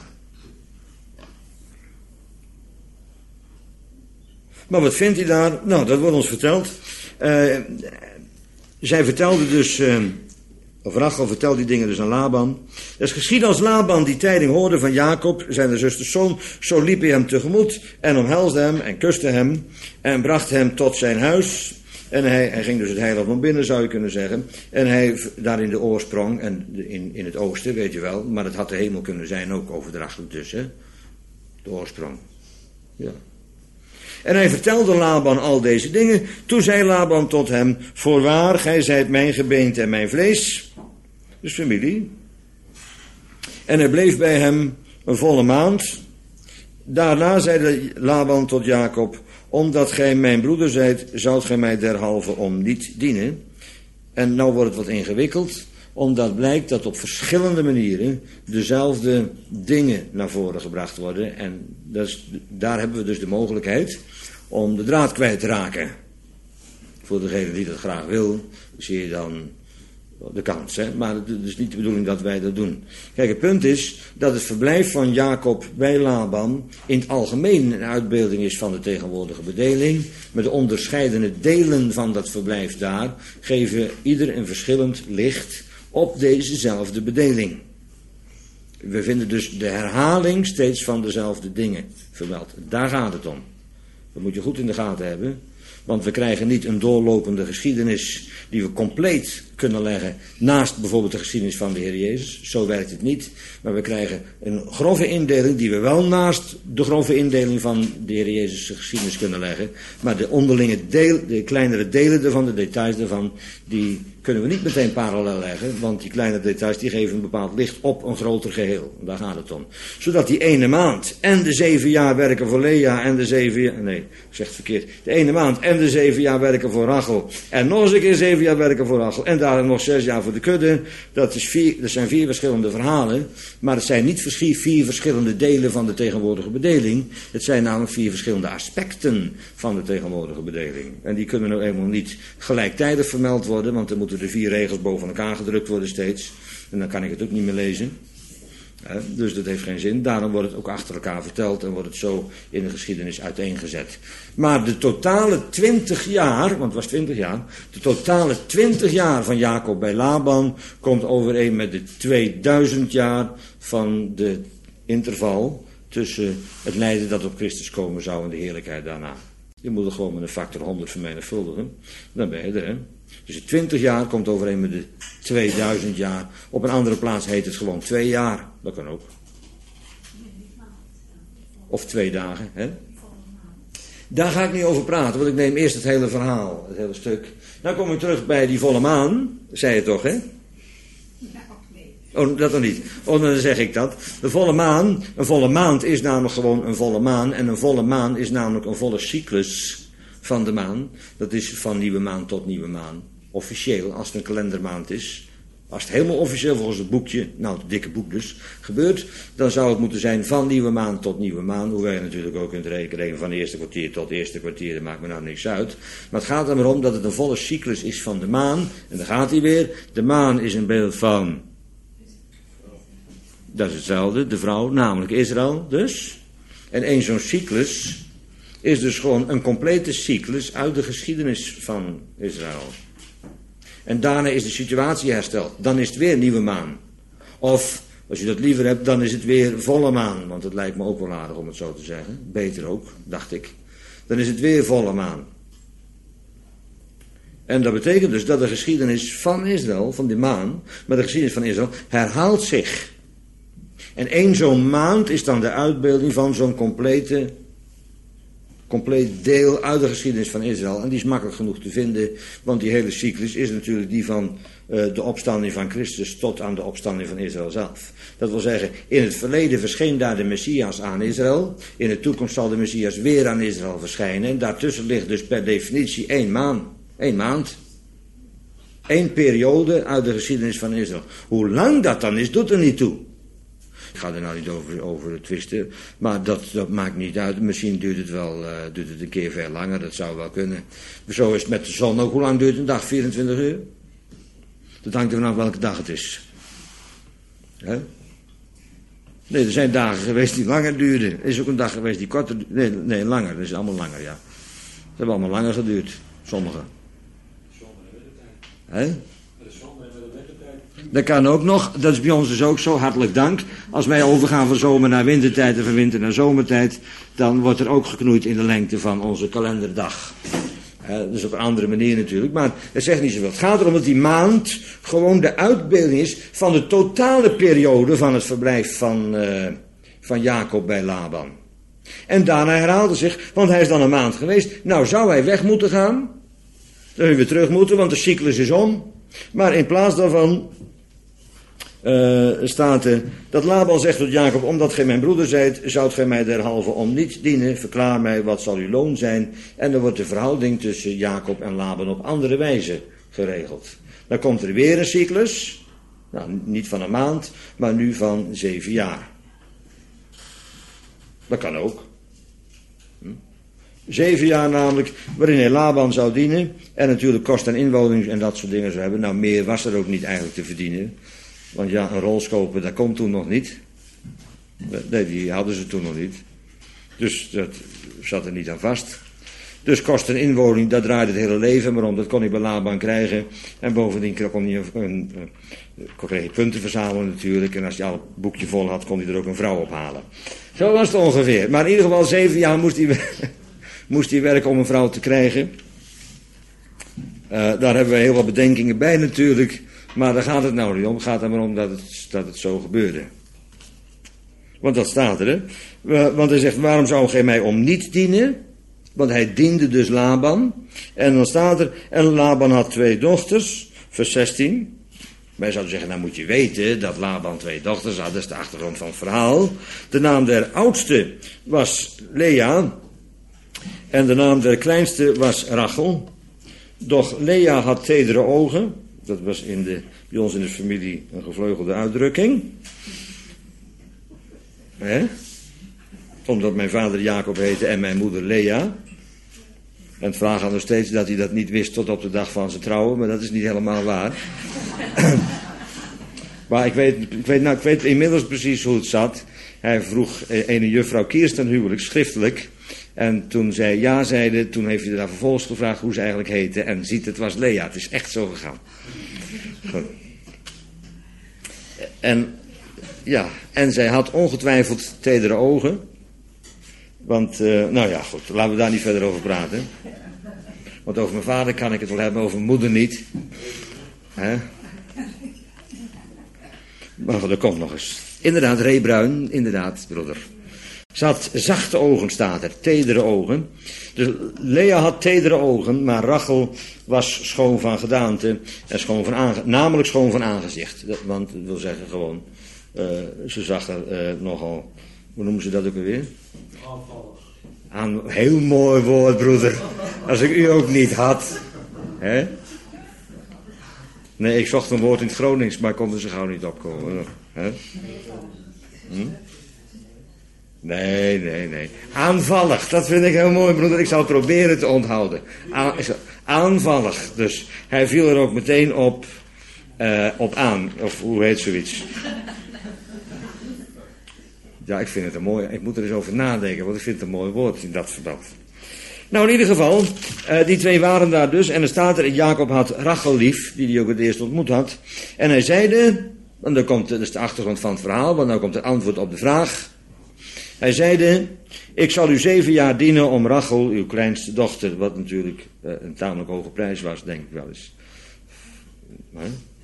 Maar wat vindt hij daar? Nou, dat wordt ons verteld. Uh, zij vertelde dus, uh, of Rachel vertelde die dingen dus aan Laban. Het geschiedde als Laban die tijding hoorde van Jacob, zijn zusters zoon, zo liep hij hem tegemoet en omhelsde hem en kuste hem en bracht hem tot zijn huis. En hij, hij ging dus het heiligdom binnen, zou je kunnen zeggen. En hij daar in de oorsprong en in, in het oosten, weet je wel. Maar het had de hemel kunnen zijn ook overdrachtelijk dus, hè. De oorsprong. Ja. En hij vertelde Laban al deze dingen. Toen zei Laban tot hem, voorwaar, gij zijt mijn gebeente en mijn vlees. Dus familie. En hij bleef bij hem een volle maand. Daarna zei Laban tot Jacob, omdat gij mijn broeder zijt, zoudt gij mij derhalve om niet dienen. En nou wordt het wat ingewikkeld, omdat blijkt dat op verschillende manieren dezelfde dingen naar voren gebracht worden. En dat is, daar hebben we dus de mogelijkheid om de draad kwijt te raken. Voor degene die dat graag wil, zie je dan de kans. Hè? Maar het is niet de bedoeling dat wij dat doen. Kijk, het punt is dat het verblijf van Jacob bij Laban in het algemeen een uitbeelding is van de tegenwoordige bedeling. Met de onderscheidene delen van dat verblijf daar geven ieder een verschillend licht op dezezelfde bedeling. We vinden dus de herhaling steeds van dezelfde dingen vermeld. Daar gaat het om. Dat moet je goed in de gaten hebben. Want we krijgen niet een doorlopende geschiedenis die we compleet kunnen leggen naast bijvoorbeeld de geschiedenis van de Heer Jezus. Zo werkt het niet. Maar we krijgen een grove indeling die we wel naast de grove indeling van de Heer Jezus' geschiedenis kunnen leggen. Maar de onderlinge deel, de kleinere delen ervan, de details daarvan, die kunnen we niet meteen parallel leggen. Want die kleine details die geven een bepaald licht op een groter geheel. Daar gaat het om. Zodat die ene maand en de zeven jaar werken voor Lea en de zeven jaar... Nee, ik zeg het verkeerd. De ene maand en de zeven jaar werken voor Rachel. En nog eens een keer zeven jaar werken voor Rachel. En daar nog zes jaar voor de kudde. Dat, is vier, dat zijn vier verschillende verhalen. Maar het zijn niet vier verschillende delen van de tegenwoordige bedeling. Het zijn namelijk vier verschillende aspecten van de tegenwoordige bedeling. En die kunnen nou eenmaal niet gelijktijdig vermeld worden. Want er moeten de vier regels boven elkaar gedrukt worden steeds. En dan kan ik het ook niet meer lezen. He, dus dat heeft geen zin. Daarom wordt het ook achter elkaar verteld en wordt het zo in de geschiedenis uiteengezet. Maar de totale twintig jaar, want het was twintig jaar, de totale twintig jaar van Jacob bij Laban komt overeen met de tweeduizend jaar van de interval tussen het lijden dat op Christus komen zou en de heerlijkheid daarna. Je moet er gewoon met een factor honderd vermenigvuldigen. Dan ben je er, hè. Dus de twintig jaar komt overeen met de tweeduizend jaar. Op een andere plaats heet het gewoon twee jaar. Dat kan ook. Of twee dagen, hè. Daar ga ik niet over praten, want ik neem eerst het hele verhaal, het hele stuk. Dan kom ik terug bij die volle maan, zei je toch, hè? Oh, dat nog niet. Oh, dan zeg ik dat. De volle maan, een volle maand is namelijk gewoon een volle maan. En een volle maan is namelijk een volle cyclus van de maan. Dat is van nieuwe maan tot nieuwe maan. Officieel, als het een kalendermaand is. Als het helemaal officieel volgens het boekje, nou het dikke boek dus, gebeurt, dan zou het moeten zijn van nieuwe maan tot nieuwe maan. Hoewel je natuurlijk ook kunt rekenen van het eerste kwartier tot het eerste kwartier, dat maakt me nou niks uit. Maar het gaat er maar om dat het een volle cyclus is van de maan. En dan gaat hij weer. De maan is een beeld van... Dat is hetzelfde, de vrouw, namelijk Israël dus. En één zo'n cyclus is dus gewoon een complete cyclus uit de geschiedenis van Israël. En daarna is de situatie hersteld. Dan is het weer nieuwe maan. Of, als je dat liever hebt, dan is het weer volle maan. Want het lijkt me ook wel aardig om het zo te zeggen. Beter ook, dacht ik. Dan is het weer volle maan. En dat betekent dus dat de geschiedenis van Israël, van die maan, maar de geschiedenis van Israël, herhaalt zich. En één zo'n maand is dan de uitbeelding van zo'n complete, compleet deel uit de geschiedenis van Israël. En die is makkelijk genoeg te vinden, want die hele cyclus is natuurlijk die van uh, de opstanding van Christus tot aan de opstanding van Israël zelf. Dat wil zeggen, in het verleden verscheen daar de Messias aan Israël. In de toekomst zal de Messias weer aan Israël verschijnen. En daartussen ligt dus per definitie één maand. Één maand. Eén periode uit de geschiedenis van Israël. Hoe lang dat dan is, doet er niet toe. Ik ga er nou niet over, over twisten, maar dat, dat maakt niet uit. Misschien duurt het wel uh, duurt het een keer veel langer, dat zou wel kunnen. Zo is het met de zon ook. Hoe lang duurt een dag? vierentwintig uur? Dat hangt er vanaf welke dag het is. He? Nee, er zijn dagen geweest die langer duurden. Er is ook een dag geweest die korter duurde. Nee, nee, langer. Dat is allemaal langer, ja. Ze hebben allemaal langer geduurd, sommige. Hè? Dat kan ook nog, dat is bij ons dus ook zo, hartelijk dank. Als wij overgaan van zomer naar wintertijd en van winter naar zomertijd, dan wordt er ook geknoeid in de lengte van onze kalenderdag. Uh, dus op een andere manier natuurlijk, maar het zegt niet zoveel. Het gaat erom dat die maand gewoon de uitbeelding is van de totale periode van het verblijf van, uh, van Jacob bij Laban. En daarna herhaalde zich, want hij is dan een maand geweest. Nou, zou hij weg moeten gaan? Dan zou hij weer terug moeten, want de cyclus is om. Maar in plaats daarvan uh, staat er dat Laban zegt tot Jacob, omdat gij mijn broeder zijt, zoudt gij mij derhalve om niets dienen. Verklaar mij, wat zal uw loon zijn? En dan wordt de verhouding tussen Jacob en Laban op andere wijze geregeld. Dan komt er weer een cyclus. Nou, niet van een maand, maar nu van zeven jaar. Dat kan ook. Hm? Zeven jaar namelijk, waarin hij Laban zou dienen. En natuurlijk kost en inwoning en dat soort dingen zou hebben. Nou, meer was er ook niet eigenlijk te verdienen. Want ja, een rolscoper, dat komt toen nog niet. Nee, die hadden ze toen nog niet. Dus dat zat er niet aan vast. Dus kost een inwoning, dat draait het hele leven maar om. Dat kon hij bij Laban krijgen. En bovendien kon hij, een, een, kon hij punten verzamelen natuurlijk. En als hij al een boekje vol had, kon hij er ook een vrouw ophalen. Zo was het ongeveer. Maar in ieder geval zeven jaar moest hij, moest hij werken om een vrouw te krijgen. Uh, daar hebben we heel wat bedenkingen bij natuurlijk. Maar daar gaat het nou niet om. Het gaat er maar om dat het, dat het zo gebeurde. Want dat staat er, hè. Want hij zegt, waarom zou gij mij om niet dienen? Want hij diende dus Laban. En dan staat er, en Laban had twee dochters, vers zestien. Wij zouden zeggen, nou moet je weten dat Laban twee dochters had. Dat is de achtergrond van het verhaal. De naam der oudste was Lea. En de naam der kleinste was Rachel. Doch Lea had tedere ogen. Dat was in de, bij ons in de familie een gevleugelde uitdrukking. Hè? Omdat mijn vader Jacob heette en mijn moeder Lea. En het vraagt nog steeds dat hij dat niet wist tot op de dag van zijn trouwen. Maar dat is niet helemaal waar. Maar ik weet, ik, weet, nou, ik weet inmiddels precies hoe het zat. Hij vroeg ene juffrouw Kirsten huwelijk, schriftelijk. En toen zij ja zeide, toen heeft hij daar vervolgens gevraagd hoe ze eigenlijk heette. En ziet, het was Lea. Het is echt zo gegaan. Goed. En, ja, en zij had ongetwijfeld tedere ogen. Want, uh, nou ja, goed, laten we daar niet verder over praten. Want over mijn vader kan ik het wel hebben, over mijn moeder niet. Hè? Maar goed, dat komt nog eens. Inderdaad, reebruin, inderdaad, broeder. Ze had zachte ogen, staat er, tedere ogen. Dus Lea had tedere ogen, maar Rachel was schoon van gedaante en schoon van aange- namelijk schoon van aangezicht. Want dat wil zeggen gewoon, uh, ze zag er uh, nogal, hoe noemen ze dat ook alweer? Aanvallig. Aan, heel mooi woord, broeder. Als ik u ook niet had. Hè? Nee, ik zocht een woord in het Gronings, maar kon er zo gauw niet opkomen. Hè? Hm? Nee, nee, nee. Aanvallig, dat vind ik heel mooi, broeder. Ik zal het proberen te onthouden. Aan, aanvallig. Dus hij viel er ook meteen op, uh, op aan. Of hoe heet zoiets? Ja, ik vind het een mooi. Ik moet er eens over nadenken, want ik vind het een mooi woord in dat verband. Nou, in ieder geval, uh, die twee waren daar dus. En er staat er, Jacob had Rachel lief, die hij ook het eerst ontmoet had. En hij zeide, en dan komt, dat is de achtergrond van het verhaal, want nou komt het antwoord op de vraag. Hij zeide, ik zal u zeven jaar dienen om Rachel, uw kleinste dochter, wat natuurlijk uh, een tamelijk hoge prijs was, denk ik wel eens. Maar,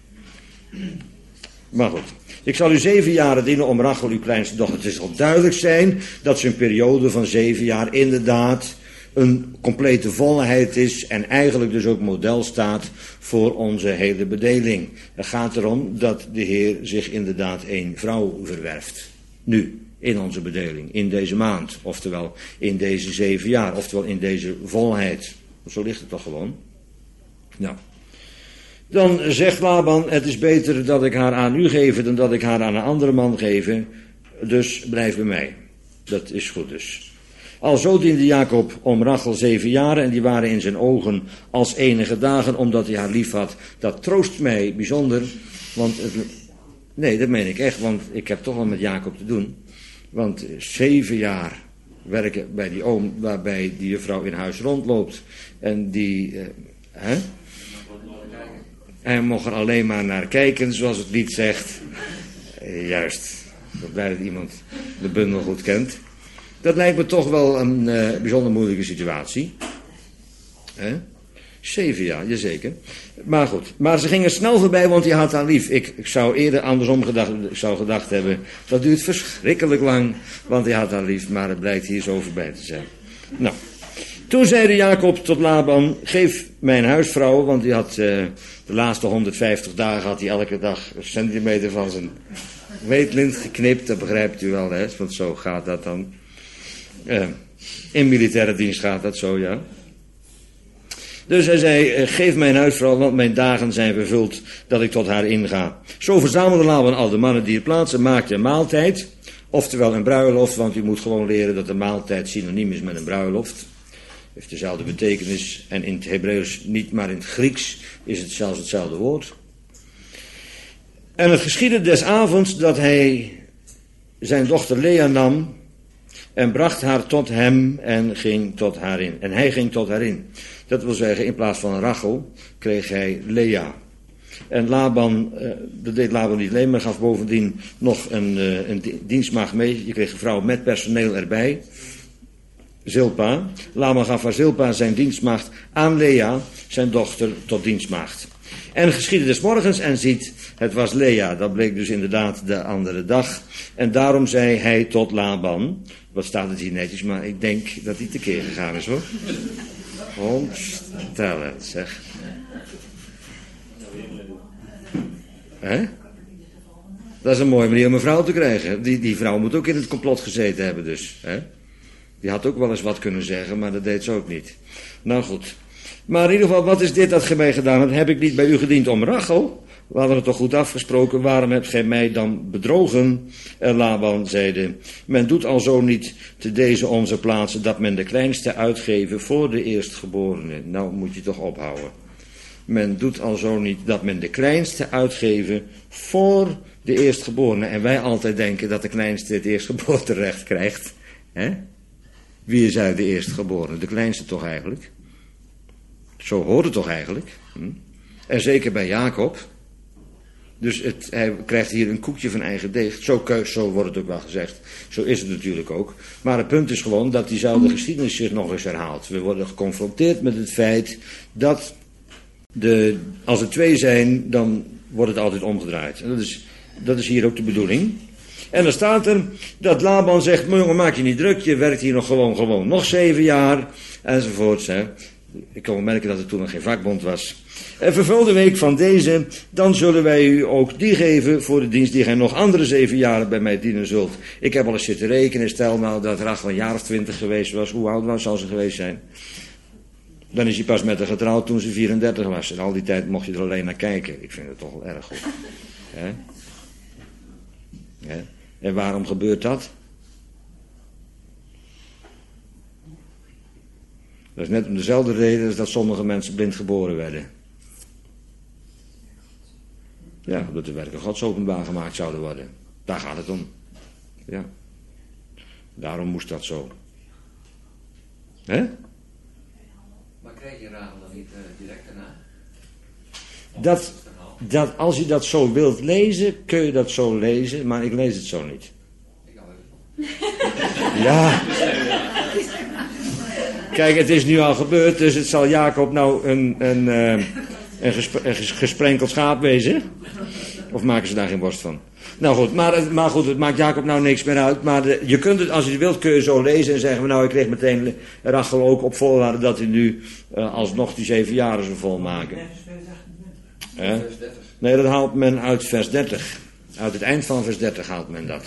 maar goed. Ik zal u zeven jaren dienen om Rachel, uw kleinste dochter. Het zal duidelijk zijn dat zijn periode van zeven jaar inderdaad een complete volheid is en eigenlijk dus ook model staat voor onze hele bedeling. Het gaat erom dat de Heer zich inderdaad één vrouw verwerft. Nu, in onze bedeling, in deze maand, oftewel in deze zeven jaar, oftewel in deze volheid. Zo ligt het toch gewoon. Nou. Dan zegt Laban, het is beter dat ik haar aan u geef dan dat ik haar aan een andere man geef. Dus blijf bij mij. Dat is goed dus. Alzo diende Jacob om Rachel zeven jaren en die waren in zijn ogen als enige dagen omdat hij haar lief had. Dat troost mij bijzonder, want het, nee, dat meen ik echt, want ik heb toch wel met Jacob te doen. Want zeven jaar werken bij die oom, waarbij die juffrouw in huis rondloopt en die, uh, hè? Hij mocht er alleen maar naar kijken, zoals het lied zegt. Uh, juist, dat blij dat iemand de bundel goed kent. Dat lijkt me toch wel een uh, bijzonder moeilijke situatie. Hè? Zeven jaar, jazeker. Maar goed, maar ze gingen snel voorbij, want hij had haar lief. Ik, ik zou eerder andersom gedacht, ik zou gedacht hebben, dat duurt verschrikkelijk lang, want hij had haar lief, maar het blijkt hier zo voorbij te zijn. Nou, toen zeide Jacob tot Laban, geef mijn huisvrouw, want die had uh, de laatste honderdvijftig dagen, had hij elke dag een centimeter van zijn weetlint geknipt, dat begrijpt u wel, hè, want zo gaat dat dan. Uh, in militaire dienst gaat dat zo, ja. Dus hij zei, geef mijn huisvrouw, want mijn dagen zijn vervuld dat ik tot haar inga. Zo verzamelde Laban al de mannen die er plaatsen, maakte een maaltijd. Oftewel een bruiloft, want u moet gewoon leren dat een maaltijd synoniem is met een bruiloft. Heeft dezelfde betekenis en in het Hebreeuws niet, maar in het Grieks is het zelfs hetzelfde woord. En het geschiedde des avonds dat hij zijn dochter Lea nam en bracht haar tot hem en ging tot haar in. En hij ging tot haar in. Dat wil zeggen, in plaats van Rachel kreeg hij Lea. En Laban, uh, dat deed Laban niet alleen, maar gaf bovendien nog een, uh, een dienstmaagd mee. Je kreeg een vrouw met personeel erbij. Zilpa. Laban gaf haar Zilpa zijn dienstmaagd aan Lea, zijn dochter, tot dienstmaagd. En geschiedde des morgens en ziet, het was Lea. Dat bleek dus inderdaad de andere dag. En daarom zei hij tot Laban, wat staat het hier netjes, maar ik denk dat hij tekeer gegaan is hoor. Ontstellend zeg. Hè? Dat is een mooie manier om een vrouw te krijgen. Die, die vrouw moet ook in het complot gezeten hebben dus. Hè? Die had ook wel eens wat kunnen zeggen, maar dat deed ze ook niet. Nou goed. Maar in ieder geval, wat is dit dat gij mij gedaan hebt? Heb ik niet bij u gediend om Rachel? We hadden het toch goed afgesproken. Waarom hebt gij mij dan bedrogen? En Laban zeide, men doet al zo niet te deze onze plaatsen dat men de kleinste uitgeven voor de eerstgeborene. Nou moet je toch ophouden. Men doet al zo niet dat men de kleinste uitgeven voor de eerstgeborene. En wij altijd denken dat de kleinste het eerstgeboorterecht krijgt. Hè? Wie is uit de eerstgeborene? De kleinste toch eigenlijk? Zo hoort het toch eigenlijk? Hm? En zeker bij Jacob. Dus het, hij krijgt hier een koekje van eigen deeg. Zo, zo wordt het ook wel gezegd. Zo is het natuurlijk ook. Maar het punt is gewoon dat diezelfde geschiedenis zich nog eens herhaalt. We worden geconfronteerd met het feit dat de, als er twee zijn, dan wordt het altijd omgedraaid. En dat is, dat is hier ook de bedoeling. En dan staat er dat Laban zegt, maar jongen, maak je niet druk, je werkt hier nog gewoon, gewoon nog zeven jaar, enzovoorts. Hè. Ik kan wel merken dat er toen nog geen vakbond was. En vervul de week van deze, dan zullen wij u ook die geven voor de dienst die gij nog andere zeven jaren bij mij dienen zult. Ik heb al eens zitten rekenen, stel nou dat Rachel een jaar of twintig geweest was, hoe oud was, zal ze geweest zijn? Dan is hij pas met haar getrouwd toen ze vierendertig was. En al die tijd mocht je er alleen naar kijken. Ik vind het toch wel erg goed. He? He? En waarom gebeurt dat? Dat is net om dezelfde reden als dat sommige mensen blind geboren werden. Ja, omdat de werken Gods openbaar gemaakt zouden worden. Daar gaat het om. Ja. Daarom moest dat zo. Hè? Maar krijg je Rachel dan niet uh, direct daarna? Dat, dat, als je dat zo wilt lezen, kun je dat zo lezen, maar ik lees het zo niet. Ik hou het. Ja. Kijk, het is nu al gebeurd, dus het zal Jacob nou een, een, uh, een, gespre- een gesprenkeld schaap wezen? Of maken ze daar geen worst van? Nou goed, maar, maar goed, het maakt Jacob nou niks meer uit. Maar de, je kunt het, als je het wilt, kun je zo lezen en zeggen, nou, ik kreeg meteen Rachel ook op voorwaarde dat hij nu uh, alsnog die zeven jaren zou volmaken. Eh? Nee, dat haalt men uit vers dertig. Uit het eind van vers dertig haalt men dat.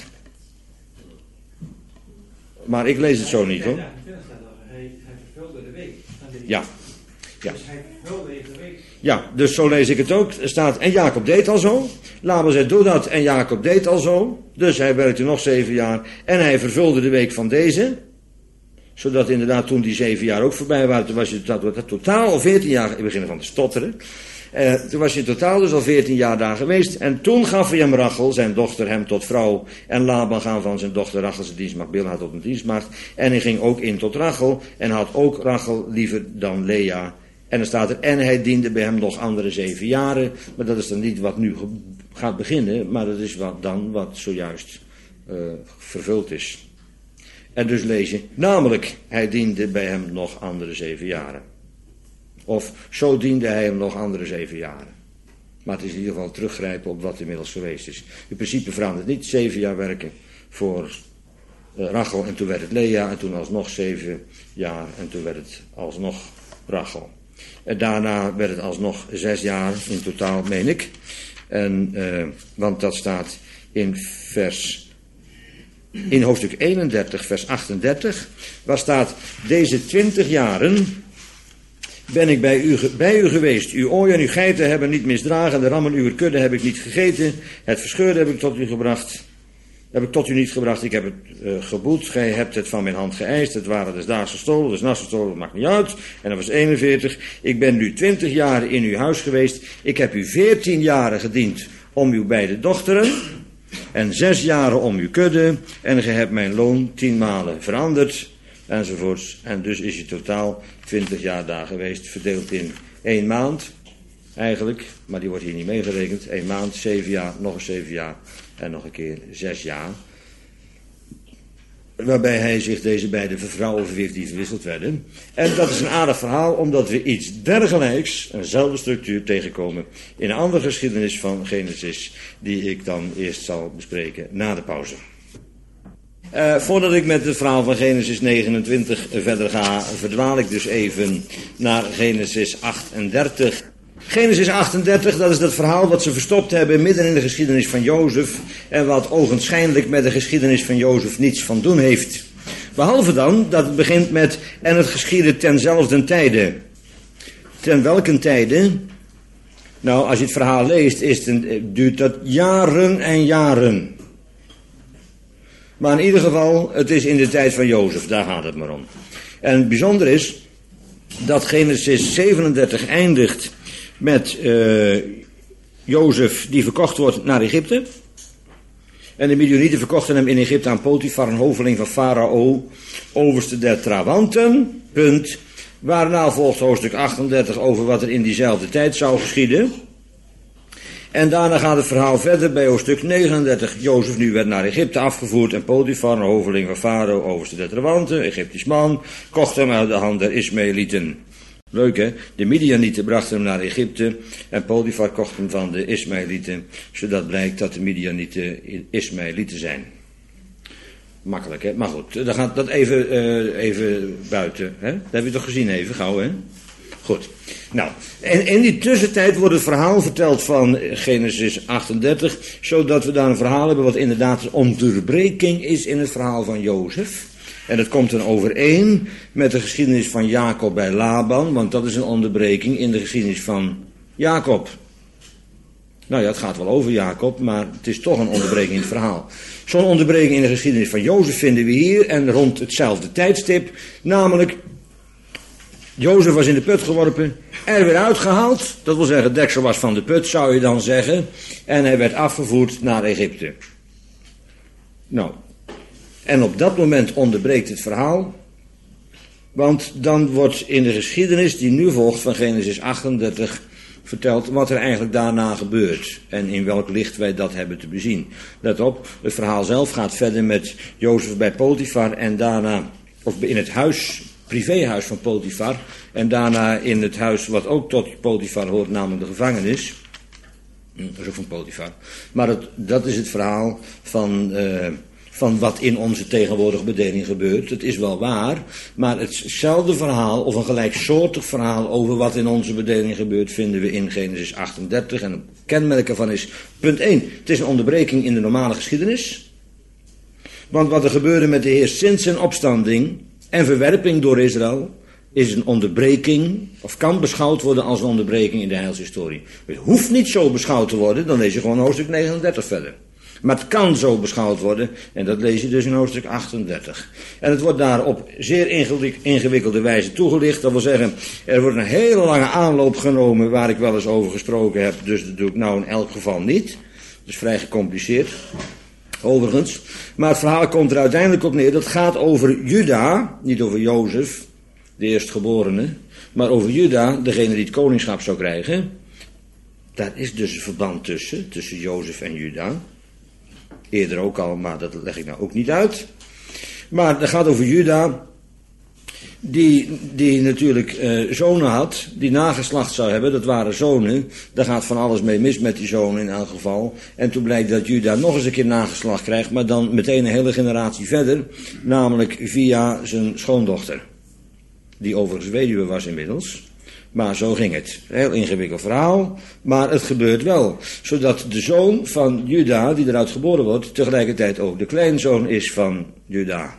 Maar ik lees het zo niet, hoor. Hij vervulde de week. Ja. Ja. Dus hij vervulde de week. Ja, dus zo lees ik het ook. Er staat, en Jacob deed al zo. Laban zei, doe dat, en Jacob deed al zo. Dus hij werkte nog zeven jaar. En hij vervulde de week van deze. Zodat inderdaad toen die zeven jaar ook voorbij waren, toen was je dat, totaal al veertien jaar, ik begin ervan te stotteren. Uh, toen was je in totaal dus al veertien jaar daar geweest. En toen gaf hij hem Rachel, zijn dochter, hem tot vrouw. En Laban gaf van zijn dochter Rachel zijn dienstmaagd Bilha tot een dienstmaagd. En hij ging ook in tot Rachel. En had ook Rachel liever dan Lea. En dan staat er, en hij diende bij hem nog andere zeven jaren. Maar dat is dan niet wat nu ge- gaat beginnen. Maar dat is wat dan wat zojuist uh, vervuld is. En dus lees je, namelijk, hij diende bij hem nog andere zeven jaren. Of zo diende hij hem nog andere zeven jaren. Maar het is in ieder geval teruggrijpen op wat inmiddels geweest is. In principe verandert niet zeven jaar werken voor uh, Rachel en toen werd het Lea en toen alsnog zeven jaar en toen werd het alsnog Rachel. En daarna werd het alsnog zes jaar in totaal, meen ik. En, uh, want dat staat in vers... In hoofdstuk eenendertig, vers achtendertig, waar staat, deze twintig jaren ben ik bij u, bij u geweest. Uw ooien en uw geiten hebben niet misdragen, de rammen uw kudde heb ik niet gegeten, het verscheurde heb ik tot u gebracht, heb ik tot u niet gebracht, ik heb het uh, geboet, gij hebt het van mijn hand geëist, het waren des daags gestolen, des nachts gestolen, dat maakt niet uit. En dat was eenenveertig, ik ben nu twintig jaar in uw huis geweest, ik heb u veertien jaren gediend om uw beide dochteren. en zes jaren om uw kudde, en ge hebt mijn loon tien malen veranderd, enzovoorts. En dus is je totaal twintig jaar daar geweest, verdeeld in één maand, eigenlijk, maar die wordt hier niet meegerekend. Één maand, zeven jaar, nog eens zeven jaar, en nog een keer zes jaar. Waarbij hij zich deze beide vrouwen verwierf die verwisseld werden. En dat is een aardig verhaal, omdat we iets dergelijks, eenzelfde structuur, tegenkomen in een andere geschiedenis van Genesis, die ik dan eerst zal bespreken na de pauze. Uh, voordat ik met het verhaal van Genesis negenentwintig verder ga, verdwaal ik dus even naar Genesis achtendertig. Genesis achtendertig, dat is dat verhaal wat ze verstopt hebben midden in de geschiedenis van Jozef en wat ogenschijnlijk met de geschiedenis van Jozef niets van doen heeft. Behalve dan dat het begint met en het geschiedde tenzelfde tijde. Ten welke tijde? Nou, als je het verhaal leest, is het een, duurt dat jaren en jaren. Maar in ieder geval, het is in de tijd van Jozef, daar gaat het maar om. En het bijzonder is dat Genesis zevenendertig eindigt met uh, Jozef die verkocht wordt naar Egypte. En de Midianieten verkochten hem in Egypte aan Potifar, een hoveling van Farao, overste der Trawanten, punt. Waarna volgt hoofdstuk achtendertig over wat er in diezelfde tijd zou geschieden. En daarna gaat het verhaal verder bij hoofdstuk negenendertig. Jozef nu werd naar Egypte afgevoerd en Potifar, een hoveling van Farao, overste der Trawanten, Egyptisch man, kocht hem uit de hand der Ismaëlieten. Leuk hè, de Midianieten brachten hem naar Egypte en Potifar kocht hem van de Ismaëlieten, zodat blijkt dat de Midianieten Ismaëlieten zijn. Makkelijk hè, maar goed, dan gaat dat even, uh, even buiten, hè? Dat heb je toch gezien even, gauw hè? Goed, nou, en in die tussentijd wordt het verhaal verteld van Genesis achtendertig, zodat we daar een verhaal hebben wat inderdaad een onderbreking is in het verhaal van Jozef. En dat komt dan overeen met de geschiedenis van Jacob bij Laban, want dat is een onderbreking in de geschiedenis van Jacob. Nou ja, het gaat wel over Jacob, maar het is toch een onderbreking in het verhaal. Zo'n onderbreking in de geschiedenis van Jozef vinden we hier en rond hetzelfde tijdstip, namelijk Jozef was in de put geworpen, er weer uitgehaald, dat wil zeggen het deksel was van de put, zou je dan zeggen, en hij werd afgevoerd naar Egypte. Nou, en op dat moment onderbreekt het verhaal, want dan wordt in de geschiedenis die nu volgt van Genesis achtendertig verteld wat er eigenlijk daarna gebeurt en in welk licht wij dat hebben te bezien. Let op, het verhaal zelf gaat verder met Jozef bij Potifar en daarna, of in het huis, privéhuis van Potifar en daarna in het huis wat ook tot Potifar hoort, namelijk de gevangenis. Dat is ook van Potifar. Maar het, dat is het verhaal van, uh, van wat in onze tegenwoordige bedeling gebeurt. Het is wel waar, maar hetzelfde verhaal of een gelijksoortig verhaal over wat in onze bedeling gebeurt vinden we in Genesis achtendertig. En een kenmerk ervan is, punt één, het is een onderbreking in de normale geschiedenis. Want wat er gebeurde met de Heer sinds zijn opstanding en verwerping door Israël is een onderbreking, of kan beschouwd worden als een onderbreking in de heilshistorie. Het hoeft niet zo beschouwd te worden, dan lees je gewoon hoofdstuk negenendertig verder. Maar het kan zo beschouwd worden, en dat lees je dus in hoofdstuk achtendertig. En het wordt daar op zeer ingewikkelde wijze toegelicht. Dat wil zeggen, er wordt een hele lange aanloop genomen waar ik wel eens over gesproken heb, dus dat doe ik nou in elk geval niet. Dat is vrij gecompliceerd, overigens. Maar het verhaal komt er uiteindelijk op neer, dat gaat over Juda, niet over Jozef, de eerstgeborene, maar over Juda, degene die het koningschap zou krijgen. Daar is dus een verband tussen, tussen Jozef en Juda. Eerder ook al, maar dat leg ik nou ook niet uit. Maar het gaat over Juda, die, die natuurlijk uh, zonen had, die nageslacht zou hebben, dat waren zonen. Daar gaat van alles mee mis met die zonen in elk geval. En toen blijkt dat Juda nog eens een keer nageslacht krijgt, maar dan meteen een hele generatie verder, namelijk via zijn schoondochter. Die overigens weduwe was inmiddels. Maar zo ging het. Heel ingewikkeld verhaal, maar het gebeurt wel. Zodat de zoon van Juda, die eruit geboren wordt, tegelijkertijd ook de kleinzoon is van Juda.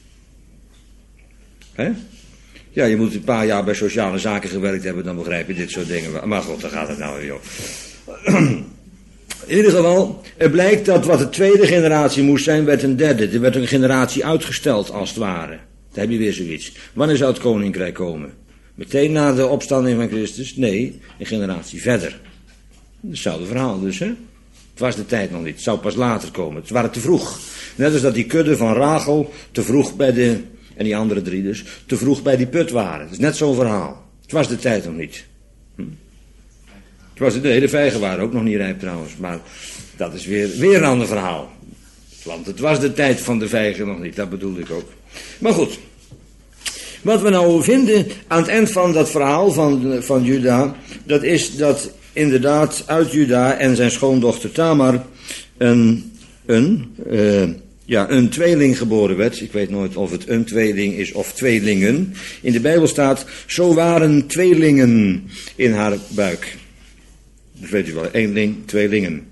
Hè? Ja, je moet een paar jaar bij sociale zaken gewerkt hebben, dan begrijp je dit soort dingen. Maar goed, daar gaat het nou weer over. In ieder geval, het blijkt dat wat de tweede generatie moest zijn, werd een derde. Er werd een generatie uitgesteld, als het ware. Dan heb je weer zoiets. Wanneer zou het koninkrijk komen? Meteen na de opstanding van Christus? Nee, een generatie verder. Hetzelfde verhaal dus, hè? Het was de tijd nog niet. Het zou pas later komen. Het waren te vroeg. Net als dat die kudde van Rachel te vroeg bij de, en die andere drie dus, te vroeg bij die put waren. Het is net zo'n verhaal. Het was de tijd nog niet. Hm. Het was de hele vijgen waren ook nog niet rijp trouwens. Maar dat is weer, weer een ander verhaal. Want het was de tijd van de vijgen nog niet. Dat bedoelde ik ook. Maar goed. Wat we nou vinden aan het eind van dat verhaal van, van Juda, dat is dat inderdaad uit Juda en zijn schoondochter Tamar een, een, uh, ja, een tweeling geboren werd. Ik weet nooit of het een tweeling is of tweelingen. In de Bijbel staat, zo waren tweelingen in haar buik. Dus weet u wel, eenling, tweelingen.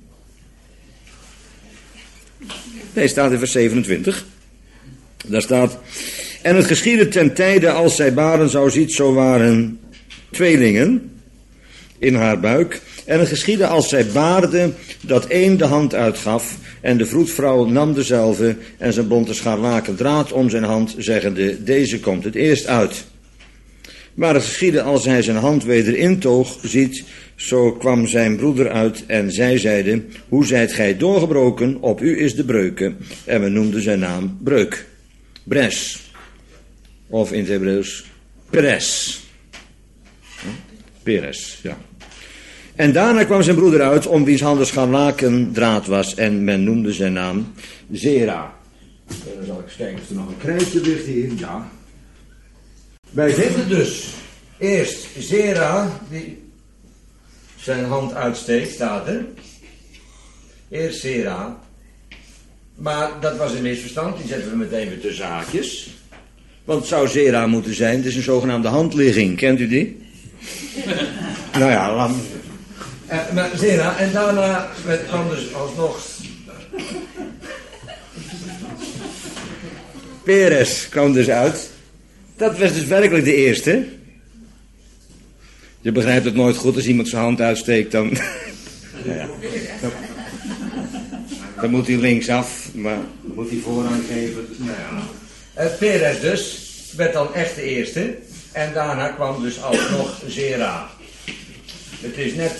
Nee, staat in vers zevenentwintig. Daar staat, en het geschiedde ten tijde als zij baren zou ziet, zo waren tweelingen in haar buik. En het geschiedde als zij baarde, dat één de hand uitgaf, en de vroedvrouw nam dezelve, en ze bond een scharlaken draad om zijn hand, zeggende, deze komt het eerst uit. Maar het geschiedde als hij zijn hand weder intoog, ziet, zo kwam zijn broeder uit, en zij zeide, hoe zijt gij doorgebroken, op u is de breuke. En we noemden zijn naam Breuk. Bres. Of in het Hebreeuws, Peres. Peres, ja. En daarna kwam zijn broeder uit, om wiens handen scharlaken draad was, en men noemde zijn naam Zera. En dan zal ik eens kijken of er nog een krijtje ligt hier. Ja. Wij vinden dus eerst Zera, die zijn hand uitsteekt, staat er. Eerst Zera. Maar dat was een misverstand, die zetten we meteen weer tussen haakjes. Want het zou Zera moeten zijn, het is een zogenaamde handligging, kent u die? Nou ja, laat me... Uh, maar Zera, en daarna kwam dus alsnog... Peres kwam dus uit. Dat was dus werkelijk de eerste. Je begrijpt het nooit goed als iemand zijn hand uitsteekt, dan... nou ja. dan... dan moet hij linksaf, maar moet hij voorrang geven. Nou ja. Uh, Peres dus werd dan echt de eerste. En daarna kwam dus alsnog Zera. Het is net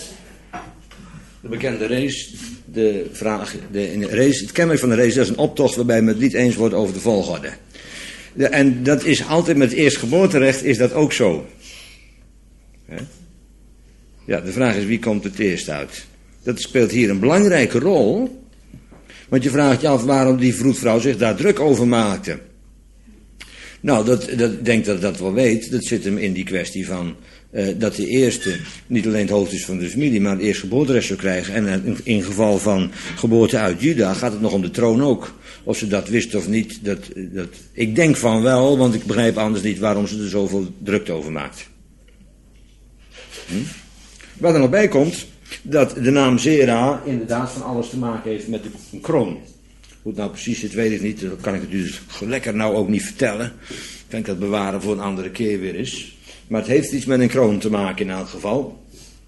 de bekende race. De vraag, de race, het kenmerk van de race, dat is een optocht waarbij men het niet eens wordt over de volgorde. De, en dat is altijd met het eerstgeboorterecht is dat ook zo. He? Ja, de vraag is wie komt het eerst uit. Dat speelt hier een belangrijke rol. Want je vraagt je af waarom die vroedvrouw zich daar druk over maakte. Nou, dat, dat, ik denk dat ik dat wel weet. Dat zit hem in die kwestie van uh, dat de eerste niet alleen het hoofd is van de familie, maar het eerstgeboorterecht zou krijgen. En uh, in geval van geboorte uit Juda gaat het nog om de troon ook. Of ze dat wist of niet, dat, dat, ik denk van wel, want ik begrijp anders niet waarom ze er zoveel drukte over maakt. Hm? Wat er nog bij komt, dat de naam Zera inderdaad van alles te maken heeft met de kroon. Hoe het nou precies zit, weet ik niet. Dat kan ik het dus lekker nou ook niet vertellen. Kan ik dat bewaren voor een andere keer weer eens. Maar het heeft iets met een kroon te maken in elk geval.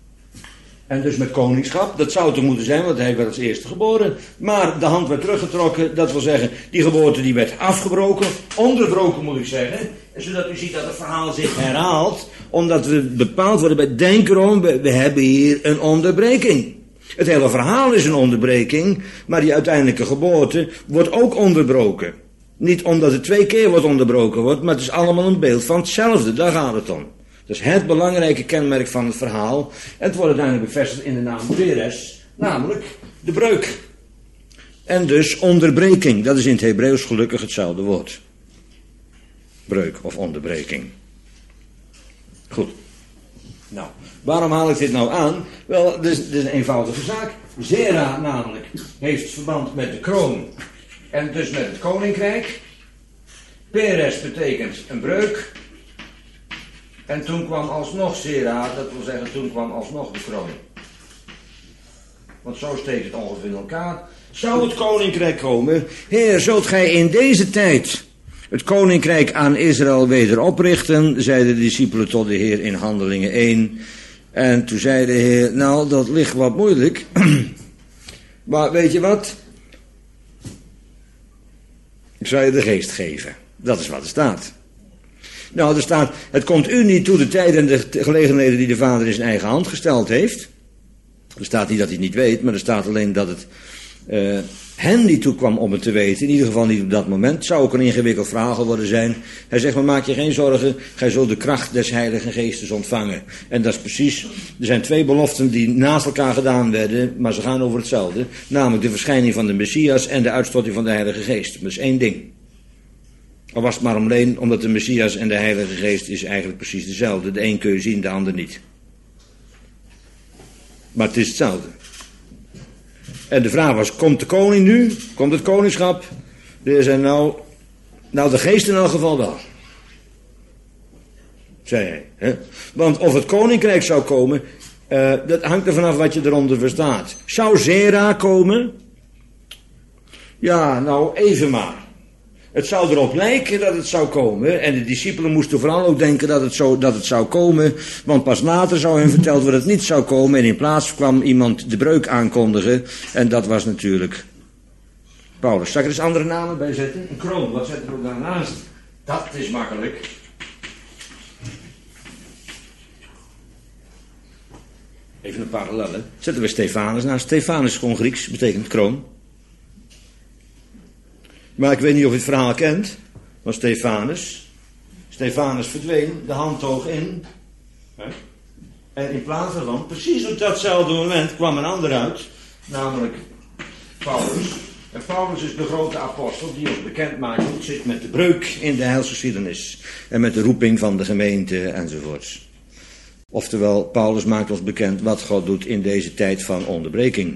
En dus met koningschap. Dat zou toch moeten zijn, want hij werd als eerste geboren. Maar de hand werd teruggetrokken. Dat wil zeggen, die geboorte die werd afgebroken. Onderbroken moet ik zeggen. Zodat u ziet dat het verhaal zich herhaalt. Omdat we bepaald worden bij denk erom, we, we hebben hier een onderbreking. Het hele verhaal is een onderbreking, maar die uiteindelijke geboorte wordt ook onderbroken. Niet omdat het twee keer wordt onderbroken wordt, maar het is allemaal een beeld van hetzelfde, daar gaat het om. Dat is het belangrijke kenmerk van het verhaal. En het wordt uiteindelijk bevestigd in de naam Peres, namelijk de breuk. En dus onderbreking, dat is in het Hebreeuws gelukkig hetzelfde woord. Breuk of onderbreking. Goed. Nou, waarom haal ik dit nou aan? Wel, dit is, dit is een eenvoudige zaak. Zera namelijk heeft verband met de kroon en dus met het koninkrijk. Peres betekent een breuk. En toen kwam alsnog Zera, dat wil zeggen toen kwam alsnog de kroon. Want zo steekt het ongeveer in elkaar. Zou het koninkrijk komen? Heer, zult gij in deze tijd het koninkrijk aan Israël weder oprichten, zeiden de discipelen tot de Heer in Handelingen één. En toen zei de Heer, nou dat ligt wat moeilijk. Maar weet je wat? Ik zal je de geest geven. Dat is wat er staat. Nou, er staat, het komt u niet toe de tijd en de gelegenheden die de Vader in zijn eigen hand gesteld heeft. Er staat niet dat hij het niet weet, maar er staat alleen dat het uh, hen niet toekwam om het te weten. In ieder geval niet op dat moment. Het zou ook een ingewikkeld verhaal geworden zijn. Hij zegt, maar maak je geen zorgen, gij zult de kracht des Heiligen Geestes ontvangen. En dat is precies, er zijn twee beloften die naast elkaar gedaan werden, maar ze gaan over hetzelfde. Namelijk de verschijning van de Messias en de uitstorting van de Heilige Geest. Dat is één ding. Al was het maar alleen omdat de Messias en de Heilige Geest is eigenlijk precies dezelfde. De een kun je zien, de ander niet. Maar het is hetzelfde. En de vraag was, komt de koning nu? Komt het koningschap? De heer zei, nou, nou de geest in elk geval wel. Zei hij. Hè? Want of het koninkrijk zou komen, uh, dat hangt er vanaf wat je eronder verstaat. Zou Zera komen? Ja, nou even maar. Het zou erop lijken dat het zou komen. En de discipelen moesten vooral ook denken dat het, zo, dat het zou komen. Want pas later zou hen verteld dat het niet zou komen. En in plaats kwam iemand de breuk aankondigen. En dat was natuurlijk Paulus. Zal ik er eens andere namen bij zetten? Een kroon, wat zetten we daarnaast? Dat is makkelijk. Even een parallelle. Zetten we Stefanus naast. Stefanus is gewoon Grieks, betekent kroon. Maar ik weet niet of je het verhaal kent van Stefanus. Stefanus verdween, de hand toog in. En in plaats daarvan, precies op datzelfde moment, kwam een ander uit. Namelijk Paulus. En Paulus is de grote apostel die ons bekend maakt hoe het zit met de breuk in de heilsgeschiedenis. En met de roeping van de gemeente enzovoorts. Oftewel, Paulus maakt ons bekend wat God doet in deze tijd van onderbreking.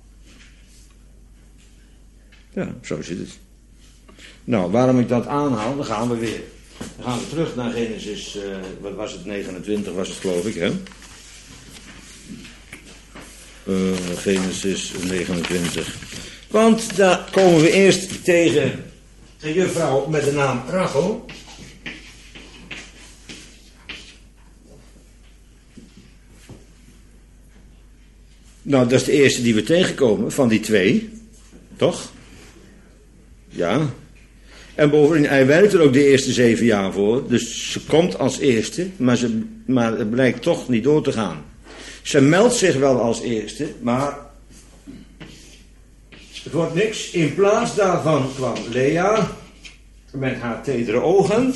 Ja, zo zit het. Nou, waarom ik dat aanhaal, dan gaan we weer. Dan gaan we terug naar Genesis, uh, wat was het, negenentwintig was het geloof ik, hè? Uh, Genesis negenentwintig. Want daar komen we eerst tegen een juffrouw met de naam Rachel. Nou, dat is de eerste die we tegenkomen van die twee, toch? Ja. En bovendien, hij werkt er ook de eerste zeven jaar voor. Dus ze komt als eerste, maar, ze, maar het blijkt toch niet door te gaan. Ze meldt zich wel als eerste, maar het wordt niks. In plaats daarvan kwam Lea met haar tedere ogen.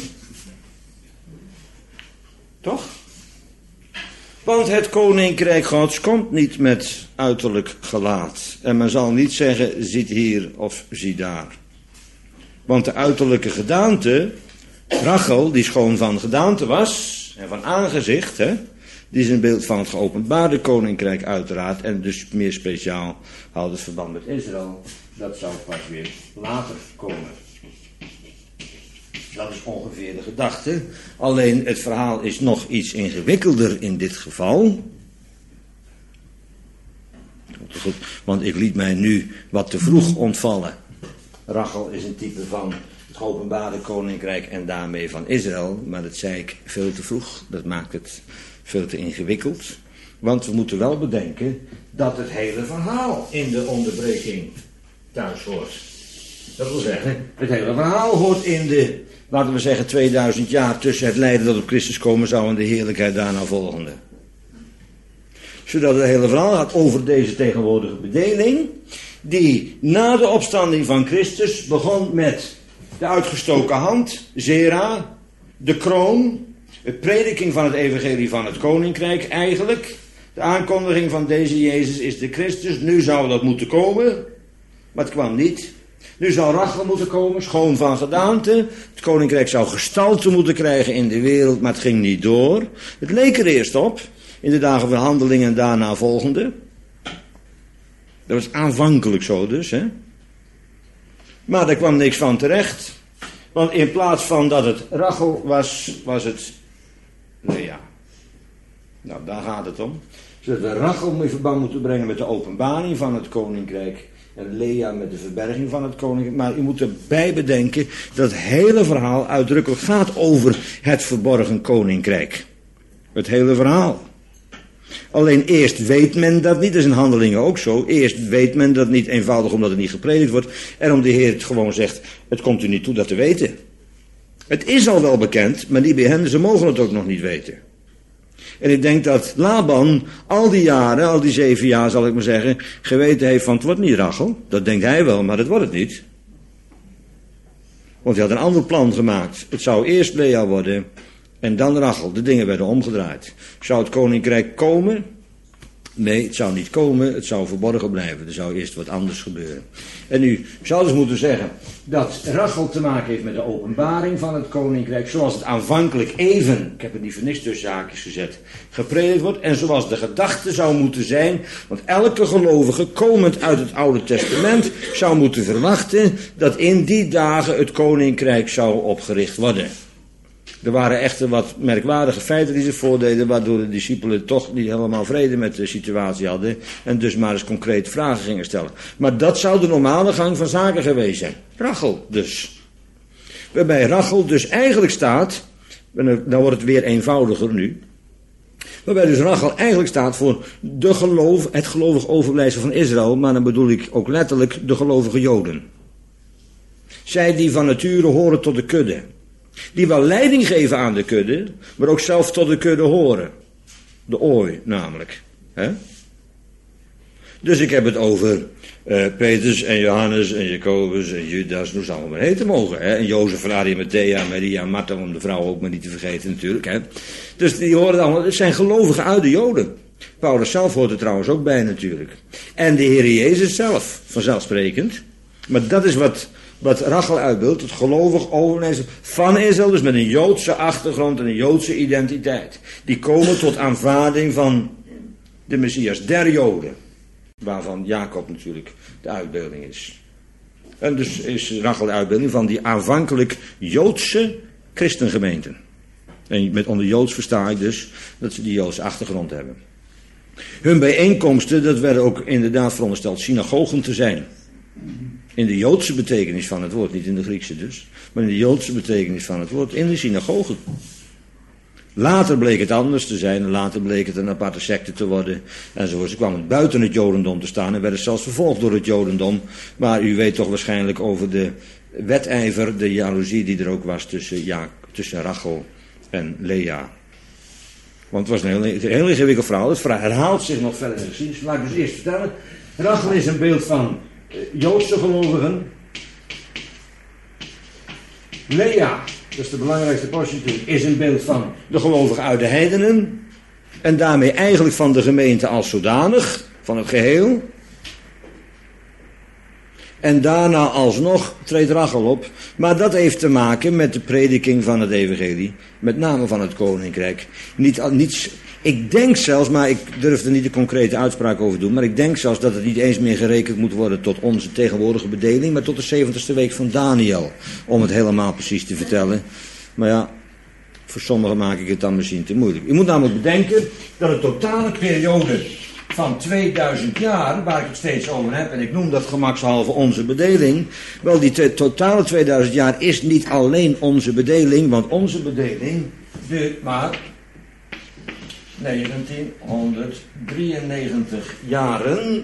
Toch? Want het koninkrijk Gods komt niet met uiterlijk gelaat. En men zal niet zeggen, zit hier of zie daar. Want de uiterlijke gedaante, Rachel, die schoon van gedaante was, en van aangezicht, hè, die is een beeld van het geopenbaarde koninkrijk uiteraard, en dus meer speciaal houdt het verband met Israël, dat zou pas weer later komen. Dat is ongeveer de gedachte. Alleen het verhaal is nog iets ingewikkelder in dit geval. Goed, want ik liet mij nu wat te vroeg ontvallen. Rachel is een type van het geopenbaarde koninkrijk en daarmee van Israël. Maar dat zei ik veel te vroeg. Dat maakt het veel te ingewikkeld. Want we moeten wel bedenken dat het hele verhaal in de onderbreking thuis hoort. Dat wil zeggen, het hele verhaal hoort in de, laten we zeggen, tweeduizend jaar tussen het lijden dat op Christus komen zou en de heerlijkheid daarna volgende. Zodat het hele verhaal gaat over deze tegenwoordige bedeling, die na de opstanding van Christus begon met de uitgestoken hand, Zera, de kroon, het prediking van het evangelie van het koninkrijk eigenlijk. De aankondiging van deze Jezus is de Christus, nu zou dat moeten komen, maar het kwam niet. Nu zou Rachel moeten komen, schoon van gedaante. Het koninkrijk zou gestalte moeten krijgen in de wereld, maar het ging niet door. Het leek er eerst op, in de dagen van Handelingen en daarna volgende. Dat was aanvankelijk zo dus, hè. Maar daar kwam niks van terecht. Want in plaats van dat het Rachel was, was het Lea. Nou, daar gaat het om. Zodat we Rachel in verband moeten brengen met de openbaring van het koninkrijk. En Lea met de verberging van het koninkrijk. Maar u moet erbij bedenken dat het hele verhaal uitdrukkelijk gaat over het verborgen koninkrijk. Het hele verhaal. Alleen eerst weet men dat niet, dat is in Handelingen ook zo. Eerst weet men dat niet, eenvoudig omdat het niet gepredikt wordt. En omdat de Heer het gewoon zegt, het komt u niet toe dat te weten. Het is al wel bekend, maar die bij hen, ze mogen het ook nog niet weten. En ik denk dat Laban al die jaren, al die zeven jaar zal ik maar zeggen, geweten heeft van het wordt niet Rachel. Dat denkt hij wel, maar dat wordt het niet. Want hij had een ander plan gemaakt. Het zou eerst Lea worden en dan Rachel. De dingen werden omgedraaid. Zou het koninkrijk komen? Nee, het zou niet komen, het zou verborgen blijven. Er zou eerst wat anders gebeuren. En nu zou dus moeten zeggen dat Rachel te maken heeft met de openbaring van het koninkrijk, zoals het aanvankelijk even, ik heb er niet voor niks tussen haakjes gezet, gepredikt wordt, en zoals de gedachte zou moeten zijn, want elke gelovige, komend uit het Oude Testament, zou moeten verwachten dat in die dagen het koninkrijk zou opgericht worden. Er waren echter wat merkwaardige feiten die zich voordeden, waardoor de discipelen toch niet helemaal vrede met de situatie hadden en dus maar eens concreet vragen gingen stellen. Maar dat zou de normale gang van zaken geweest zijn. Rachel dus. Waarbij Rachel dus eigenlijk staat, dan wordt het weer eenvoudiger nu, waarbij dus Rachel eigenlijk staat voor de geloof, het gelovig overblijfsel van Israël, maar dan bedoel ik ook letterlijk de gelovige Joden. Zij die van nature horen tot de kudde. Die wel leiding geven aan de kudde, maar ook zelf tot de kudde horen. De ooi namelijk. He? Dus ik heb het over uh, Petrus en Johannes en Jacobus en Judas, hoe ze allemaal maar heten mogen. He? En Jozef van Arimathea, Maria, Martha, om de vrouw ook maar niet te vergeten natuurlijk. He? Dus die horen allemaal, het zijn gelovigen uit de Joden. Paulus zelf hoort er trouwens ook bij natuurlijk. En de Heer Jezus zelf, vanzelfsprekend. Maar dat is wat... Wat Rachel uitbeeldt, het gelovig overblijfsel van Israël, dus met een Joodse achtergrond en een Joodse identiteit. Die komen tot aanvaarding van de Messias der Joden. Waarvan Jacob natuurlijk de uitbeelding is. En dus is Rachel de uitbeelding van die aanvankelijk Joodse christengemeenten. En met onder Joods versta ik dus dat ze die Joodse achtergrond hebben. Hun bijeenkomsten, dat werden ook inderdaad verondersteld synagogen te zijn. In de Joodse betekenis van het woord, niet in de Griekse dus, maar in de Joodse betekenis van het woord, in de synagogen. Later bleek het anders te zijn, en later bleek het een aparte secte te worden, enzovoort. Ze kwamen buiten het Jodendom te staan en werden zelfs vervolgd door het Jodendom. Maar u weet toch waarschijnlijk over de wedijver, de jaloezie die er ook was tussen, ja, tussen Rachel en Lea. Want het was een heel, heel ingewikkeld verhaal, het verhaal herhaalt zich nog verder in de geschiedenis. Laat ik dus eerst vertellen, Rachel is een beeld van Joodse gelovigen. Lea, dat is de belangrijkste prostituee, is een beeld van de gelovigen uit de heidenen. En daarmee eigenlijk van de gemeente als zodanig, van het geheel. En daarna alsnog treedt Rachel op. Maar dat heeft te maken met de prediking van het evangelie. Met name van het koninkrijk. Niet, niets, ik denk zelfs, maar ik durf er niet de concrete uitspraak over doen. Maar ik denk zelfs dat het niet eens meer gerekend moet worden tot onze tegenwoordige bedeling. Maar tot de zeventigste week van Daniel. Om het helemaal precies te vertellen. Maar ja, voor sommigen maak ik het dan misschien te moeilijk. U moet namelijk bedenken dat de totale periode van tweeduizend jaar, waar ik het steeds over heb, en ik noem dat gemakshalve onze bedeling, wel die te, totale tweeduizend jaar is niet alleen onze bedeling, want onze bedeling duurt maar negentienhonderddrieënnegentig jaren,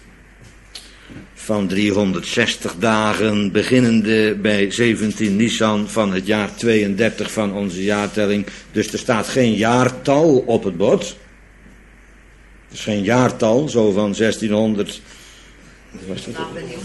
van driehonderdzestig dagen, beginnende bij zeventien Nisan van het jaar tweeëndertig van onze jaartelling. Dus er staat geen jaartal op het bord. Het is geen jaartal, zo van zestienhonderd. Wat was dat?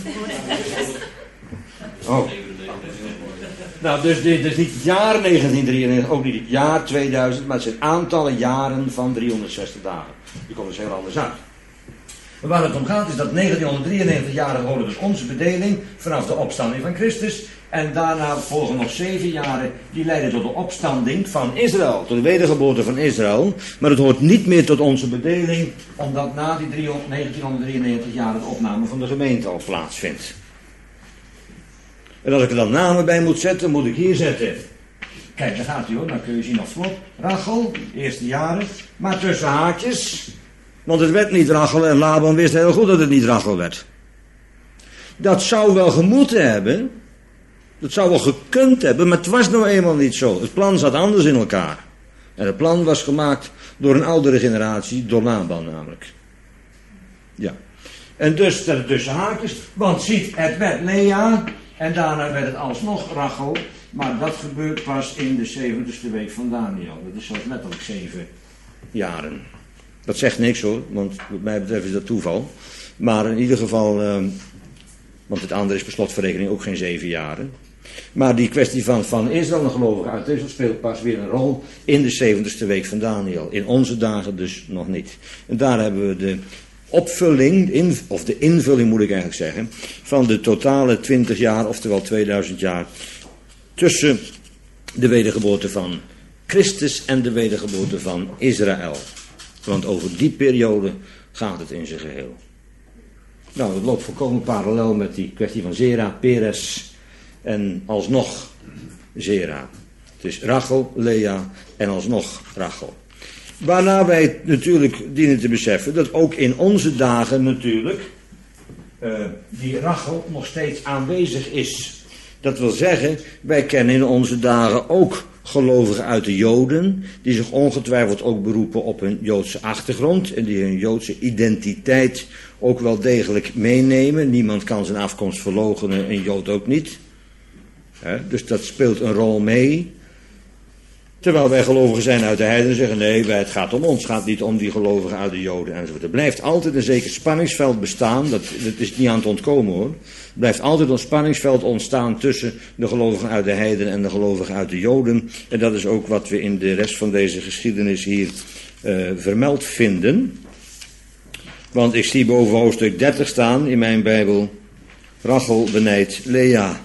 Oh. Nou, dus dit is niet het jaar negentien drieënnegentig, ook niet het jaar tweeduizend, maar het zijn aantallen jaren van driehonderdzestig dagen. Die komt dus heel anders uit. Maar waar het om gaat is dat negentienhonderddrieënnegentig jaren horen dus onze bedeling vanaf de opstanding van Christus. En daarna volgen nog zeven jaren die leiden tot de opstanding van Israël. Tot de wedergeboorte van Israël. Maar het hoort niet meer tot onze bedeling, omdat na die negentienhonderddrieënnegentig jaar de opname van de gemeente al plaatsvindt. En als ik er dan namen bij moet zetten, moet ik hier zetten. Kijk, daar gaat hij hoor, dan kun je zien of vlot. Rachel, eerste jaren, maar tussen haakjes. Want het werd niet Rachel en Laban wist heel goed dat het niet Rachel werd. Dat zou wel gemoeten hebben. Dat zou wel gekund hebben, maar het was nou eenmaal niet zo. Het plan zat anders in elkaar. En het plan was gemaakt door een oudere generatie, door Laban namelijk. Ja. En dus tussen haakjes, want ziet, het werd Lea en daarna werd het alsnog Rachel. Maar dat gebeurt pas in de zeventigste week van Daniel. Dat is zelfs letterlijk zeven jaren. Dat zegt niks hoor, want wat mij betreft is dat toeval. Maar in ieder geval, uh, want het andere is per slotverrekening ook geen zeven jaren. Maar die kwestie van, van Israël, een gelovige uit Israël, speelt pas weer een rol in de zeventigste week van Daniel. In onze dagen dus nog niet. En daar hebben we de opvulling, in, of de invulling moet ik eigenlijk zeggen, van de totale twintig jaar, oftewel tweeduizend jaar, tussen de wedergeboorte van Christus en de wedergeboorte van Israël. Want over die periode gaat het in zijn geheel. Nou, het loopt volkomen parallel met die kwestie van Zera, Peres en alsnog Zera. Het is Rachel, Lea en alsnog Rachel. Waarna wij natuurlijk dienen te beseffen dat ook in onze dagen natuurlijk uh, die Rachel nog steeds aanwezig is. Dat wil zeggen, wij kennen in onze dagen ook gelovigen uit de Joden, die zich ongetwijfeld ook beroepen op hun Joodse achtergrond en die hun Joodse identiteit ook wel degelijk meenemen. Niemand kan zijn afkomst verloochenen, een Jood ook niet. He, dus dat speelt een rol mee. Terwijl wij gelovigen zijn uit de heidenen zeggen, nee, het gaat om ons, het gaat niet om die gelovigen uit de Joden enzovoort. Er blijft altijd een zeker spanningsveld bestaan, dat, dat is niet aan te ontkomen hoor. Er blijft altijd een spanningsveld ontstaan tussen de gelovigen uit de heidenen en de gelovigen uit de Joden. En dat is ook wat we in de rest van deze geschiedenis hier uh, vermeld vinden. Want ik zie boven hoofdstuk dertig staan in mijn Bijbel, Rachel benijdt Lea.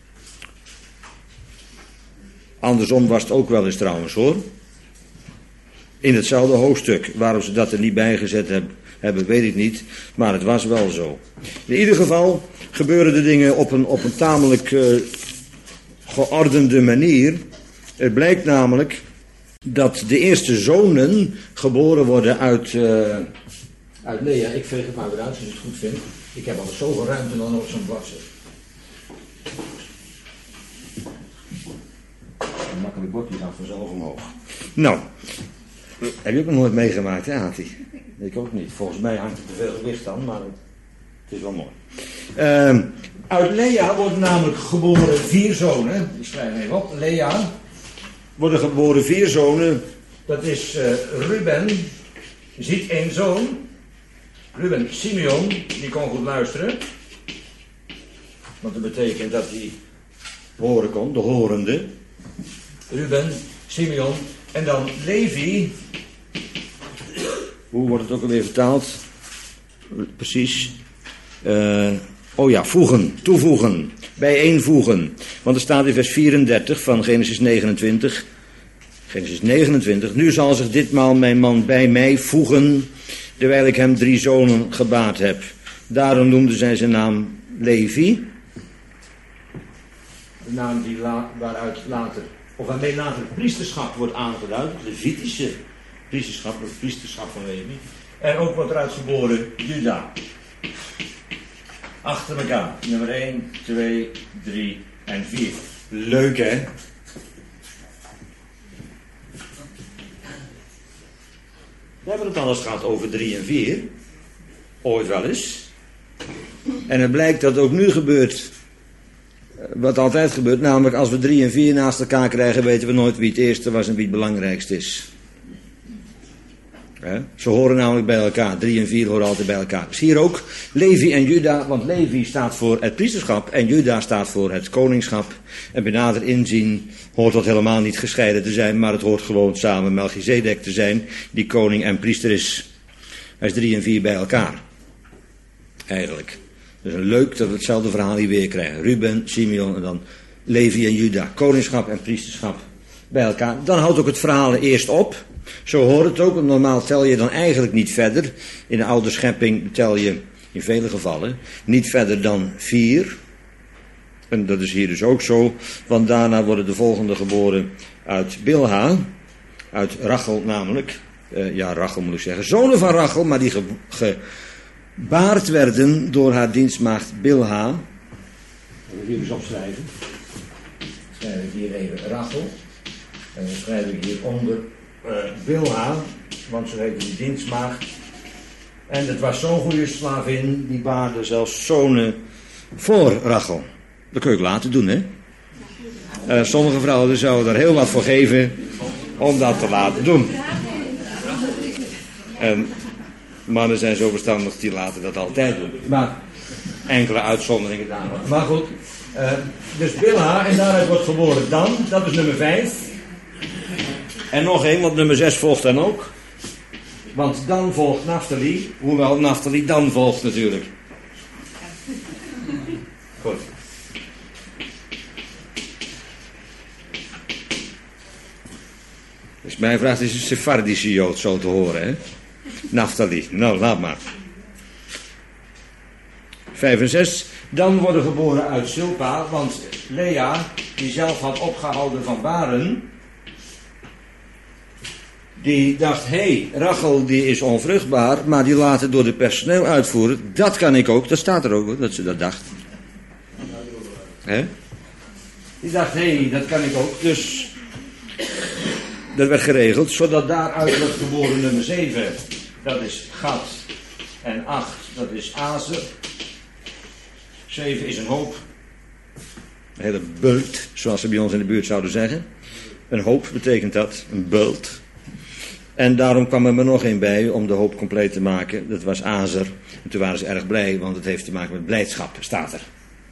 Andersom was het ook wel eens trouwens hoor. In hetzelfde hoofdstuk. Waarom ze dat er niet bij gezet heb, hebben, weet ik niet. Maar het was wel zo. In ieder geval gebeuren de dingen op een, op een tamelijk uh, geordende manier. Het blijkt namelijk dat de eerste zonen geboren worden uit, uh, uit Lea. Ik veeg het maar weer uit als je het goed vindt. Ik heb al zoveel ruimte dan op zo'n bladzijde. Een makkelijk bordje gaat vanzelf omhoog. Nou, heb je ook nog nooit meegemaakt, hè, Hati? Ik ook niet. Volgens mij hangt er te veel gewicht aan, maar het is wel mooi. Uh, uit Lea worden namelijk geboren vier zonen. Ik schrijf even op. Lea worden geboren vier zonen. Dat is uh, Ruben. Je ziet één zoon. Ruben Simeon. Die kon goed luisteren. Want dat betekent dat hij horen kon, de horende. Ruben, Simeon en dan Levi. Hoe wordt het ook alweer vertaald? Precies. Uh, oh ja, voegen, toevoegen, bijeenvoegen. Want er staat in vers vierendertig van Genesis negenentwintig. Genesis negenentwintig. Nu zal zich ditmaal mijn man bij mij voegen, terwijl ik hem drie zonen gebaard heb. Daarom noemde zij zijn naam Levi. De naam die la, waaruit later, of waarmee later het priesterschap wordt aangeduid, het Levitische priesterschap, het priesterschap van Levi. En ook wordt eruit geboren Juda. Achter elkaar, nummer één, twee, drie en vier. Leuk hè? We hebben het alles gehad over drie en vier. Ooit wel eens. En het blijkt dat ook nu gebeurt wat altijd gebeurt, namelijk als we drie en vier naast elkaar krijgen, weten we nooit wie het eerste was en wie het belangrijkste is. He? Ze horen namelijk bij elkaar. Drie en vier horen altijd bij elkaar. Dus hier ook Levi en Juda, want Levi staat voor het priesterschap en Juda staat voor het koningschap. En bij nader inzien hoort dat helemaal niet gescheiden te zijn, maar het hoort gewoon samen Melchizedek te zijn, die koning en priester is. Hij is drie en vier bij elkaar. Eigenlijk. Dus leuk dat we hetzelfde verhaal hier weer krijgen. Ruben, Simeon en dan Levi en Juda. Koningschap en priesterschap bij elkaar. Dan houdt ook het verhaal eerst op. Zo hoort het ook. Want normaal tel je dan eigenlijk niet verder. In de oude schepping tel je in vele gevallen niet verder dan vier. En dat is hier dus ook zo. Want daarna worden de volgende geboren uit Bilha. Uit Rachel namelijk. Uh, ja, Rachel moet ik zeggen. Zonen van Rachel, maar die ge... ge baard werden door haar dienstmaagd Bilha. Dat wil ik hier eens opschrijven. Dan schrijf ik hier even Rachel. En dan schrijf ik hieronder uh, Bilha. Want zo heette die dienstmaagd. En het was zo'n goede slavin. Die baarde zelfs zonen voor Rachel. Dat kun je ook laten doen, hè. Uh, sommige vrouwen zouden daar heel wat voor geven om dat te laten doen. En mannen zijn zo verstandig, die laten dat altijd doen. Maar enkele uitzonderingen daar nog. Maar goed, uh, dus Bilha, en daaruit wordt geboren Dan, dat is nummer vijf. En nog één, want nummer zes volgt dan ook. Want Dan volgt Naphtali, hoewel Naphtali Dan volgt natuurlijk. Goed. Dus mijn vraag is een Sephardische Jood zo te horen, hè? Naphtali, nou laat maar. Vijf en zes. Dan worden geboren uit Silpa, want Lea, die zelf had opgehouden van baren, die dacht, hé, hey, Rachel die is onvruchtbaar, maar die laat het door de personeel uitvoeren. Dat kan ik ook, dat staat er ook, dat ze dat dacht. Hè? Die dacht, hé, hey, dat kan ik ook, dus dat werd geregeld, zodat daaruit werd geboren nummer zeven. Dat is Gad. En acht, dat is Azer. zeven is een hoop. Een hele bult, zoals ze bij ons in de buurt zouden zeggen. Een hoop betekent dat, een bult. En daarom kwam er maar nog één bij om de hoop compleet te maken. Dat was Azer. En toen waren ze erg blij, want het heeft te maken met blijdschap, staat er.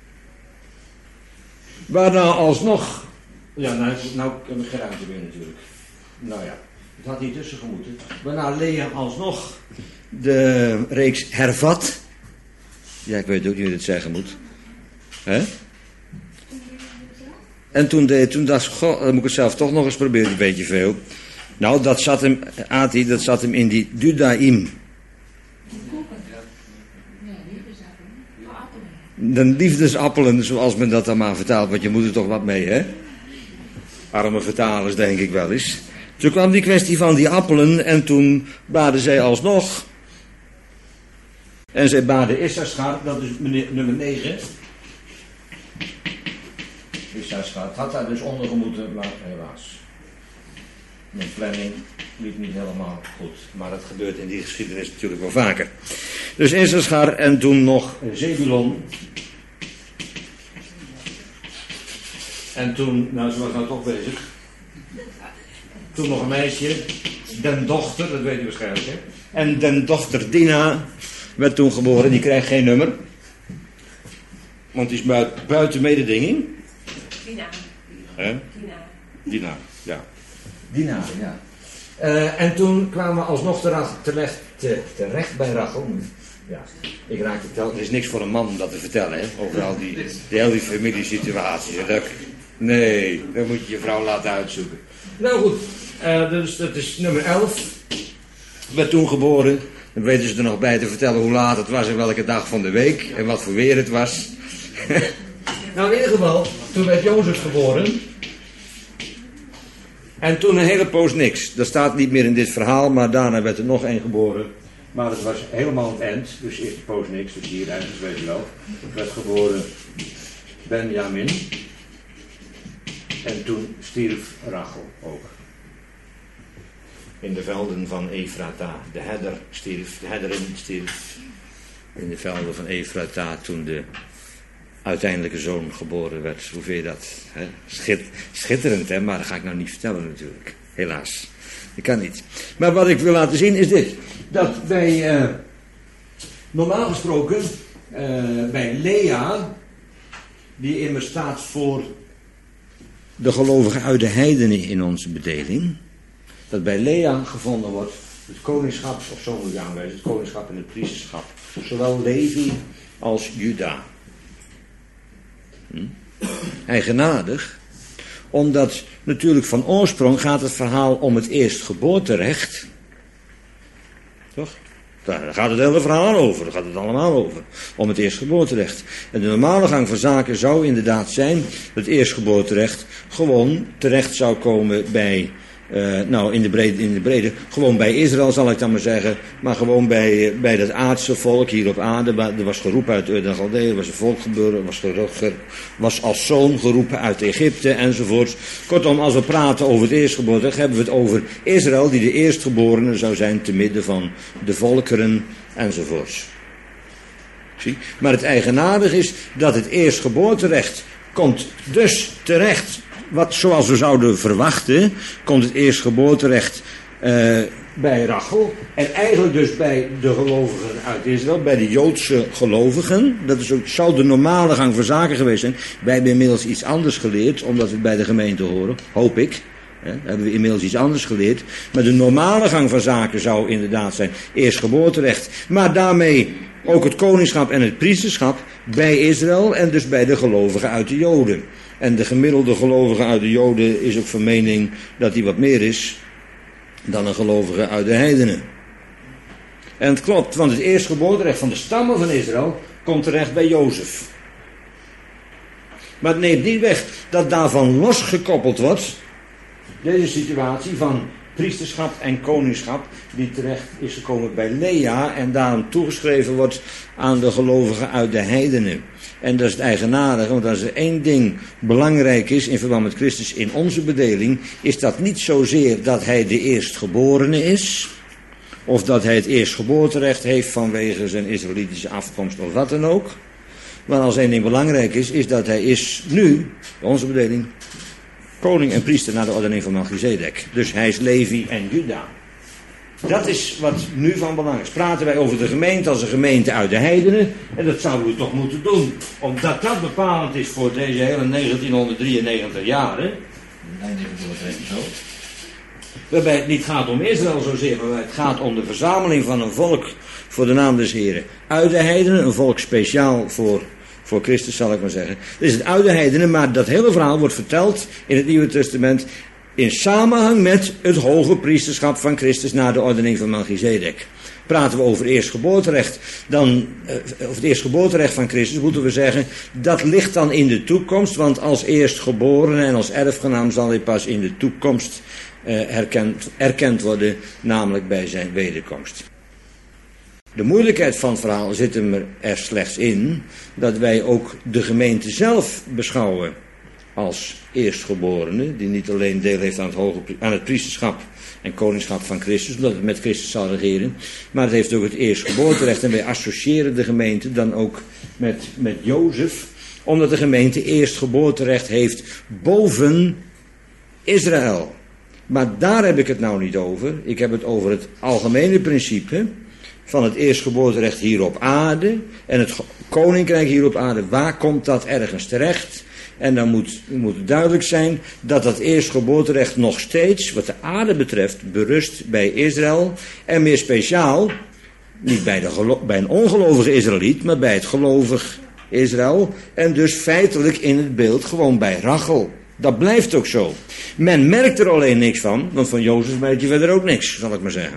Waarna alsnog... Ja, nou, nou heb ik geen ruimte meer natuurlijk. Nou ja, het had hier tussen gemoeten. Waarna Lea alsnog de reeks hervat. Ja, ik weet ook niet hoe je dit zeggen moet. Hè? En toen, deed, toen dacht ik, goh, dan moet ik het zelf toch nog eens proberen, een beetje veel. Nou, dat zat hem, Ati, dat zat hem in die Dudaim. De liefdesappelen, zoals men dat dan maar vertaalt, want je moet er toch wat mee, hè? Arme vertalers, denk ik wel eens. Toen kwam die kwestie van die appelen en toen baden zij alsnog. En zij baden Issachar, dat is nummer negen. Issachar, het had daar dus onder gemoeten, maar helaas. Mijn planning liep niet helemaal goed. Maar dat gebeurt in die geschiedenis natuurlijk wel vaker. Dus Issachar en toen nog Zebulon. En toen, nou ze was nou toch bezig. Toen nog een meisje, den dochter, dat weet u waarschijnlijk, hè. En den dochter Dina werd toen geboren, die krijgt geen nummer. Want die is buiten, buiten mededinging. Dina. Hè? Dina. Dina, ja. Dina, ja. Uh, en toen kwamen we alsnog terecht, te, terecht bij Rachel. Ja, ik raak het tel. Er is niks voor een man om dat te vertellen, hè? Over al die, die hele familiesituaties. Dat, nee, dan moet je je vrouw laten uitzoeken. Nou goed, uh, dus dat is nummer elf. Werd toen geboren. Dan weten ze er nog bij te vertellen hoe laat het was en welke dag van de week. En wat voor weer het was. Nou, in ieder geval, toen werd Jozef geboren. En toen een hele poos niks. Dat staat niet meer in dit verhaal, maar daarna werd er nog één geboren. Maar het was helemaal aan het eind, dus eerst een poos niks. Dus hier ergens, weet je wel. Het werd geboren Benjamin. En toen stierf Rachel ook. In de velden van Efrata. De herder stierf, de herderin stierf. In de velden van Efrata toen de uiteindelijke zoon geboren werd. Hoe vind je dat? Hè? Schit, schitterend, hè? Maar dat ga ik nou niet vertellen natuurlijk. Helaas. Dat kan niet. Maar wat ik wil laten zien is dit. Dat bij, uh, normaal gesproken, uh, bij Lea, die immers staat voor de gelovigen uit de heidenen in onze bedeling, dat bij Lea gevonden wordt het koningschap, of zo moet je aanwijzen, het koningschap en het priesterschap. Zowel Levi als Juda. Hm? Eigenaardig, omdat natuurlijk van oorsprong gaat het verhaal om het eerstgeboorterecht. Toch? Daar gaat het hele verhaal over, daar gaat het allemaal over. Om het eerstgeboorterecht. En de normale gang van zaken zou inderdaad zijn dat het eerstgeboorterecht gewoon terecht zou komen bij, uh, nou in de, brede, in de brede, gewoon bij Israël zal ik dan maar zeggen, maar gewoon bij, bij dat aardse volk hier op aarde. Er was geroepen uit de Galdeeën, er was een volk geboren, was, ger, was als zoon geroepen uit Egypte enzovoort. Kortom, als we praten over het eerstgeboorterecht, hebben we het over Israël die de eerstgeborene zou zijn te midden van de volkeren enzovoorts. Zie? Maar het eigenaardige is dat het eerstgeboorterecht komt dus terecht. Wat zoals we zouden verwachten, komt het eerstgeboorterecht uh, bij Rachel. En eigenlijk dus bij de gelovigen uit Israël, bij de Joodse gelovigen. Dat is ook, zou de normale gang van zaken geweest zijn. Wij hebben inmiddels iets anders geleerd, omdat we bij de gemeente horen, hoop ik. He, hebben we inmiddels iets anders geleerd. Maar de normale gang van zaken zou inderdaad zijn eerstgeboorterecht. Maar daarmee ook het koningschap en het priesterschap bij Israël en dus bij de gelovigen uit de Joden. En de gemiddelde gelovige uit de Joden is ook van mening dat hij wat meer is dan een gelovige uit de heidenen. En het klopt, want het eerstgeboorterecht van de stammen van Israël komt terecht bij Jozef. Maar het neemt niet weg dat daarvan losgekoppeld wordt deze situatie van priesterschap en koningschap die terecht is gekomen bij Lea en daarom toegeschreven wordt aan de gelovigen uit de heidenen. En dat is het eigenaardige, want als er één ding belangrijk is in verband met Christus in onze bedeling, is dat niet zozeer dat hij de eerstgeborene is, of dat hij het eerstgeboorterecht heeft vanwege zijn Israëlitische afkomst of wat dan ook. Maar als één ding belangrijk is, is dat hij is nu, bij onze bedeling, koning en priester naar de ordening van Melchizedek. Dus hij is Levi en Juda. Dat is wat nu van belang is. Praten wij over de gemeente als een gemeente uit de heidenen. En dat zouden we toch moeten doen. Omdat dat bepalend is voor deze hele negentienhonderddrieënnegentig jaren. Nee, nee, dat is zo. Waarbij het niet gaat om Israël zozeer, maar het gaat om de verzameling van een volk voor de naam des Heren. Uit de heidenen, een volk speciaal voor, voor Christus zal ik maar zeggen. Dat is het uit de heidenen, maar dat hele verhaal wordt verteld in het Nieuwe Testament in samenhang met het hoge priesterschap van Christus na de ordening van Melchizedek. Praten we over eerstgeboorterecht, dan, of het eerstgeboorterecht van Christus, moeten we zeggen, dat ligt dan in de toekomst, want als eerstgeborene en als erfgenaam zal hij pas in de toekomst eh, herkend, erkend worden, namelijk bij zijn wederkomst. De moeilijkheid van het verhaal zit hem er slechts in dat wij ook de gemeente zelf beschouwen als eerstgeborene, die niet alleen deel heeft aan het, hoge, aan het priesterschap en koningschap van Christus, omdat het met Christus zal regeren, maar het heeft ook het eerstgeboorterecht en wij associëren de gemeente dan ook met, met Jozef, omdat de gemeente eerstgeboorterecht heeft boven Israël. Maar daar heb ik het nou niet over, ik heb het over het algemene principe van het eerstgeboorterecht hier op aarde en het koninkrijk hier op aarde. Waar komt dat ergens terecht? En dan moet, moet het duidelijk zijn dat dat eerstgeboorterecht nog steeds, wat de aarde betreft, berust bij Israël. En meer speciaal, niet bij, de, bij een ongelovige Israëliet, maar bij het gelovig Israël. En dus feitelijk in het beeld gewoon bij Rachel. Dat blijft ook zo. Men merkt er alleen niks van, want van Jozef merk je verder ook niks, zal ik maar zeggen.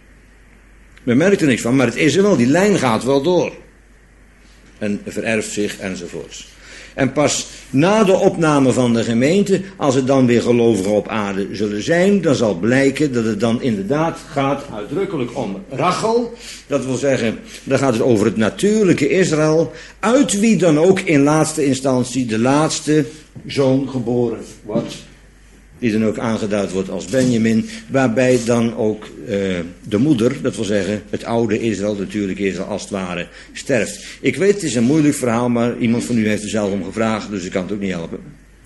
Men merkt er niks van, maar het is er wel, die lijn gaat wel door. En vererft zich enzovoorts. En pas na de opname van de gemeente, als er dan weer gelovigen op aarde zullen zijn, dan zal blijken dat het dan inderdaad gaat uitdrukkelijk om Rachel. Dat wil zeggen, dan gaat het over het natuurlijke Israël, uit wie dan ook in laatste instantie de laatste zoon geboren wordt. Die dan ook aangeduid wordt als Benjamin, waarbij dan ook uh, de moeder, dat wil zeggen het oude Israël, natuurlijk Israël als het ware, sterft. Ik weet, het is een moeilijk verhaal, maar iemand van u heeft er zelf om gevraagd, dus ik kan het ook niet helpen.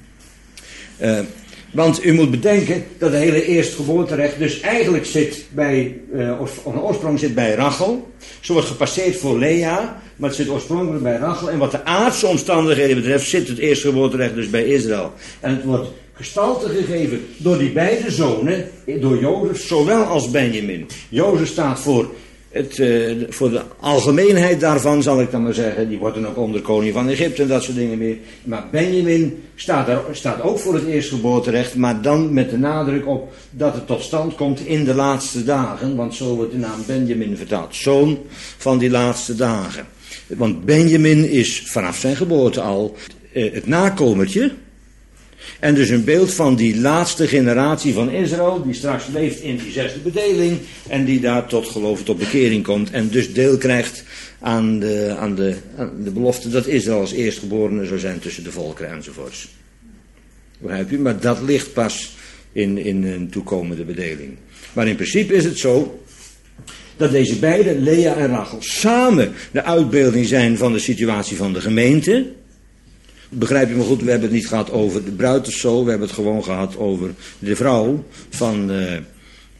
Uh, want u moet bedenken dat het hele eerstgeboorterecht dus eigenlijk zit bij, uh, van oorsprong zit bij Rachel. Ze wordt gepasseerd voor Lea, maar het zit oorspronkelijk bij Rachel. En wat de aardse omstandigheden betreft zit het eerstgeboorterecht dus bij Israël. En het wordt gestalte gegeven door die beide zonen, door Jozef zowel als Benjamin. Jozef staat voor, het, uh, voor de algemeenheid daarvan, zal ik dan maar zeggen. Die wordt dan ook onder koning van Egypte en dat soort dingen meer. Maar Benjamin staat, er, staat ook voor het eerstgeboorterecht, maar dan met de nadruk op dat het tot stand komt in de laatste dagen. Want zo wordt de naam Benjamin vertaald. Zoon van die laatste dagen. Want Benjamin is vanaf zijn geboorte al uh, het nakomertje. En dus een beeld van die laatste generatie van Israël, die straks leeft in die zesde bedeling, en die daar tot geloof, tot bekering komt, en dus deel krijgt aan de, aan de, aan de belofte dat Israël als eerstgeborene zou zijn tussen de volkeren enzovoorts. Begrijp u? Maar dat ligt pas in, in een toekomende bedeling. Maar in principe is het zo dat deze beide, Lea en Rachel, samen de uitbeelding zijn van de situatie van de gemeente. Begrijp je me goed, we hebben het niet gehad over de bruid of zo, we hebben het gewoon gehad over de vrouw van, uh,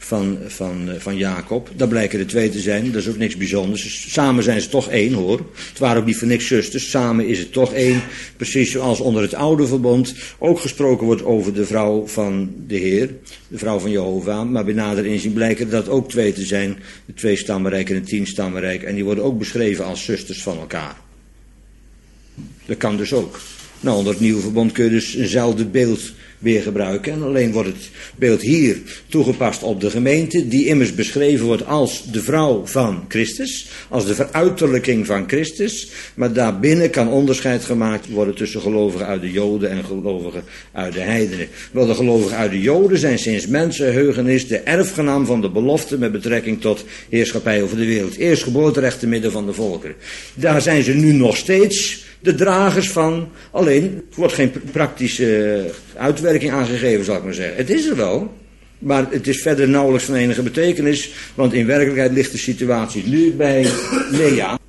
van, van, van Jacob. Dat blijken er twee te zijn, dat is ook niks bijzonders. Dus samen zijn ze toch één, hoor. Het waren ook niet voor niks zusters, samen is het toch één. Precies zoals onder het oude verbond ook gesproken wordt over de vrouw van de Heer, de vrouw van Jehovah. Maar bij nader inzien blijken dat ook twee te zijn, het twee stammenrijk en het tien stammenrijk. En die worden ook beschreven als zusters van elkaar. Dat kan dus ook. Nou, onder het nieuwe verbond kun je dus eenzelfde beeld weer gebruiken. En alleen wordt het beeld hier toegepast op de gemeente, die immers beschreven wordt als de vrouw van Christus, als de veruiterlijking van Christus. Maar daarbinnen kan onderscheid gemaakt worden tussen gelovigen uit de Joden en gelovigen uit de heidenen. Wel, de gelovigen uit de Joden zijn sinds mensenheugenis de erfgenaam van de belofte met betrekking tot heerschappij over de wereld. Eerstgeboorterecht te midden van de volkeren. Daar zijn ze nu nog steeds de dragers van, alleen er wordt geen praktische uitwerking aangegeven, zal ik maar zeggen. Het is er wel, maar het is verder nauwelijks van enige betekenis, want in werkelijkheid ligt de situatie nu bij Lea.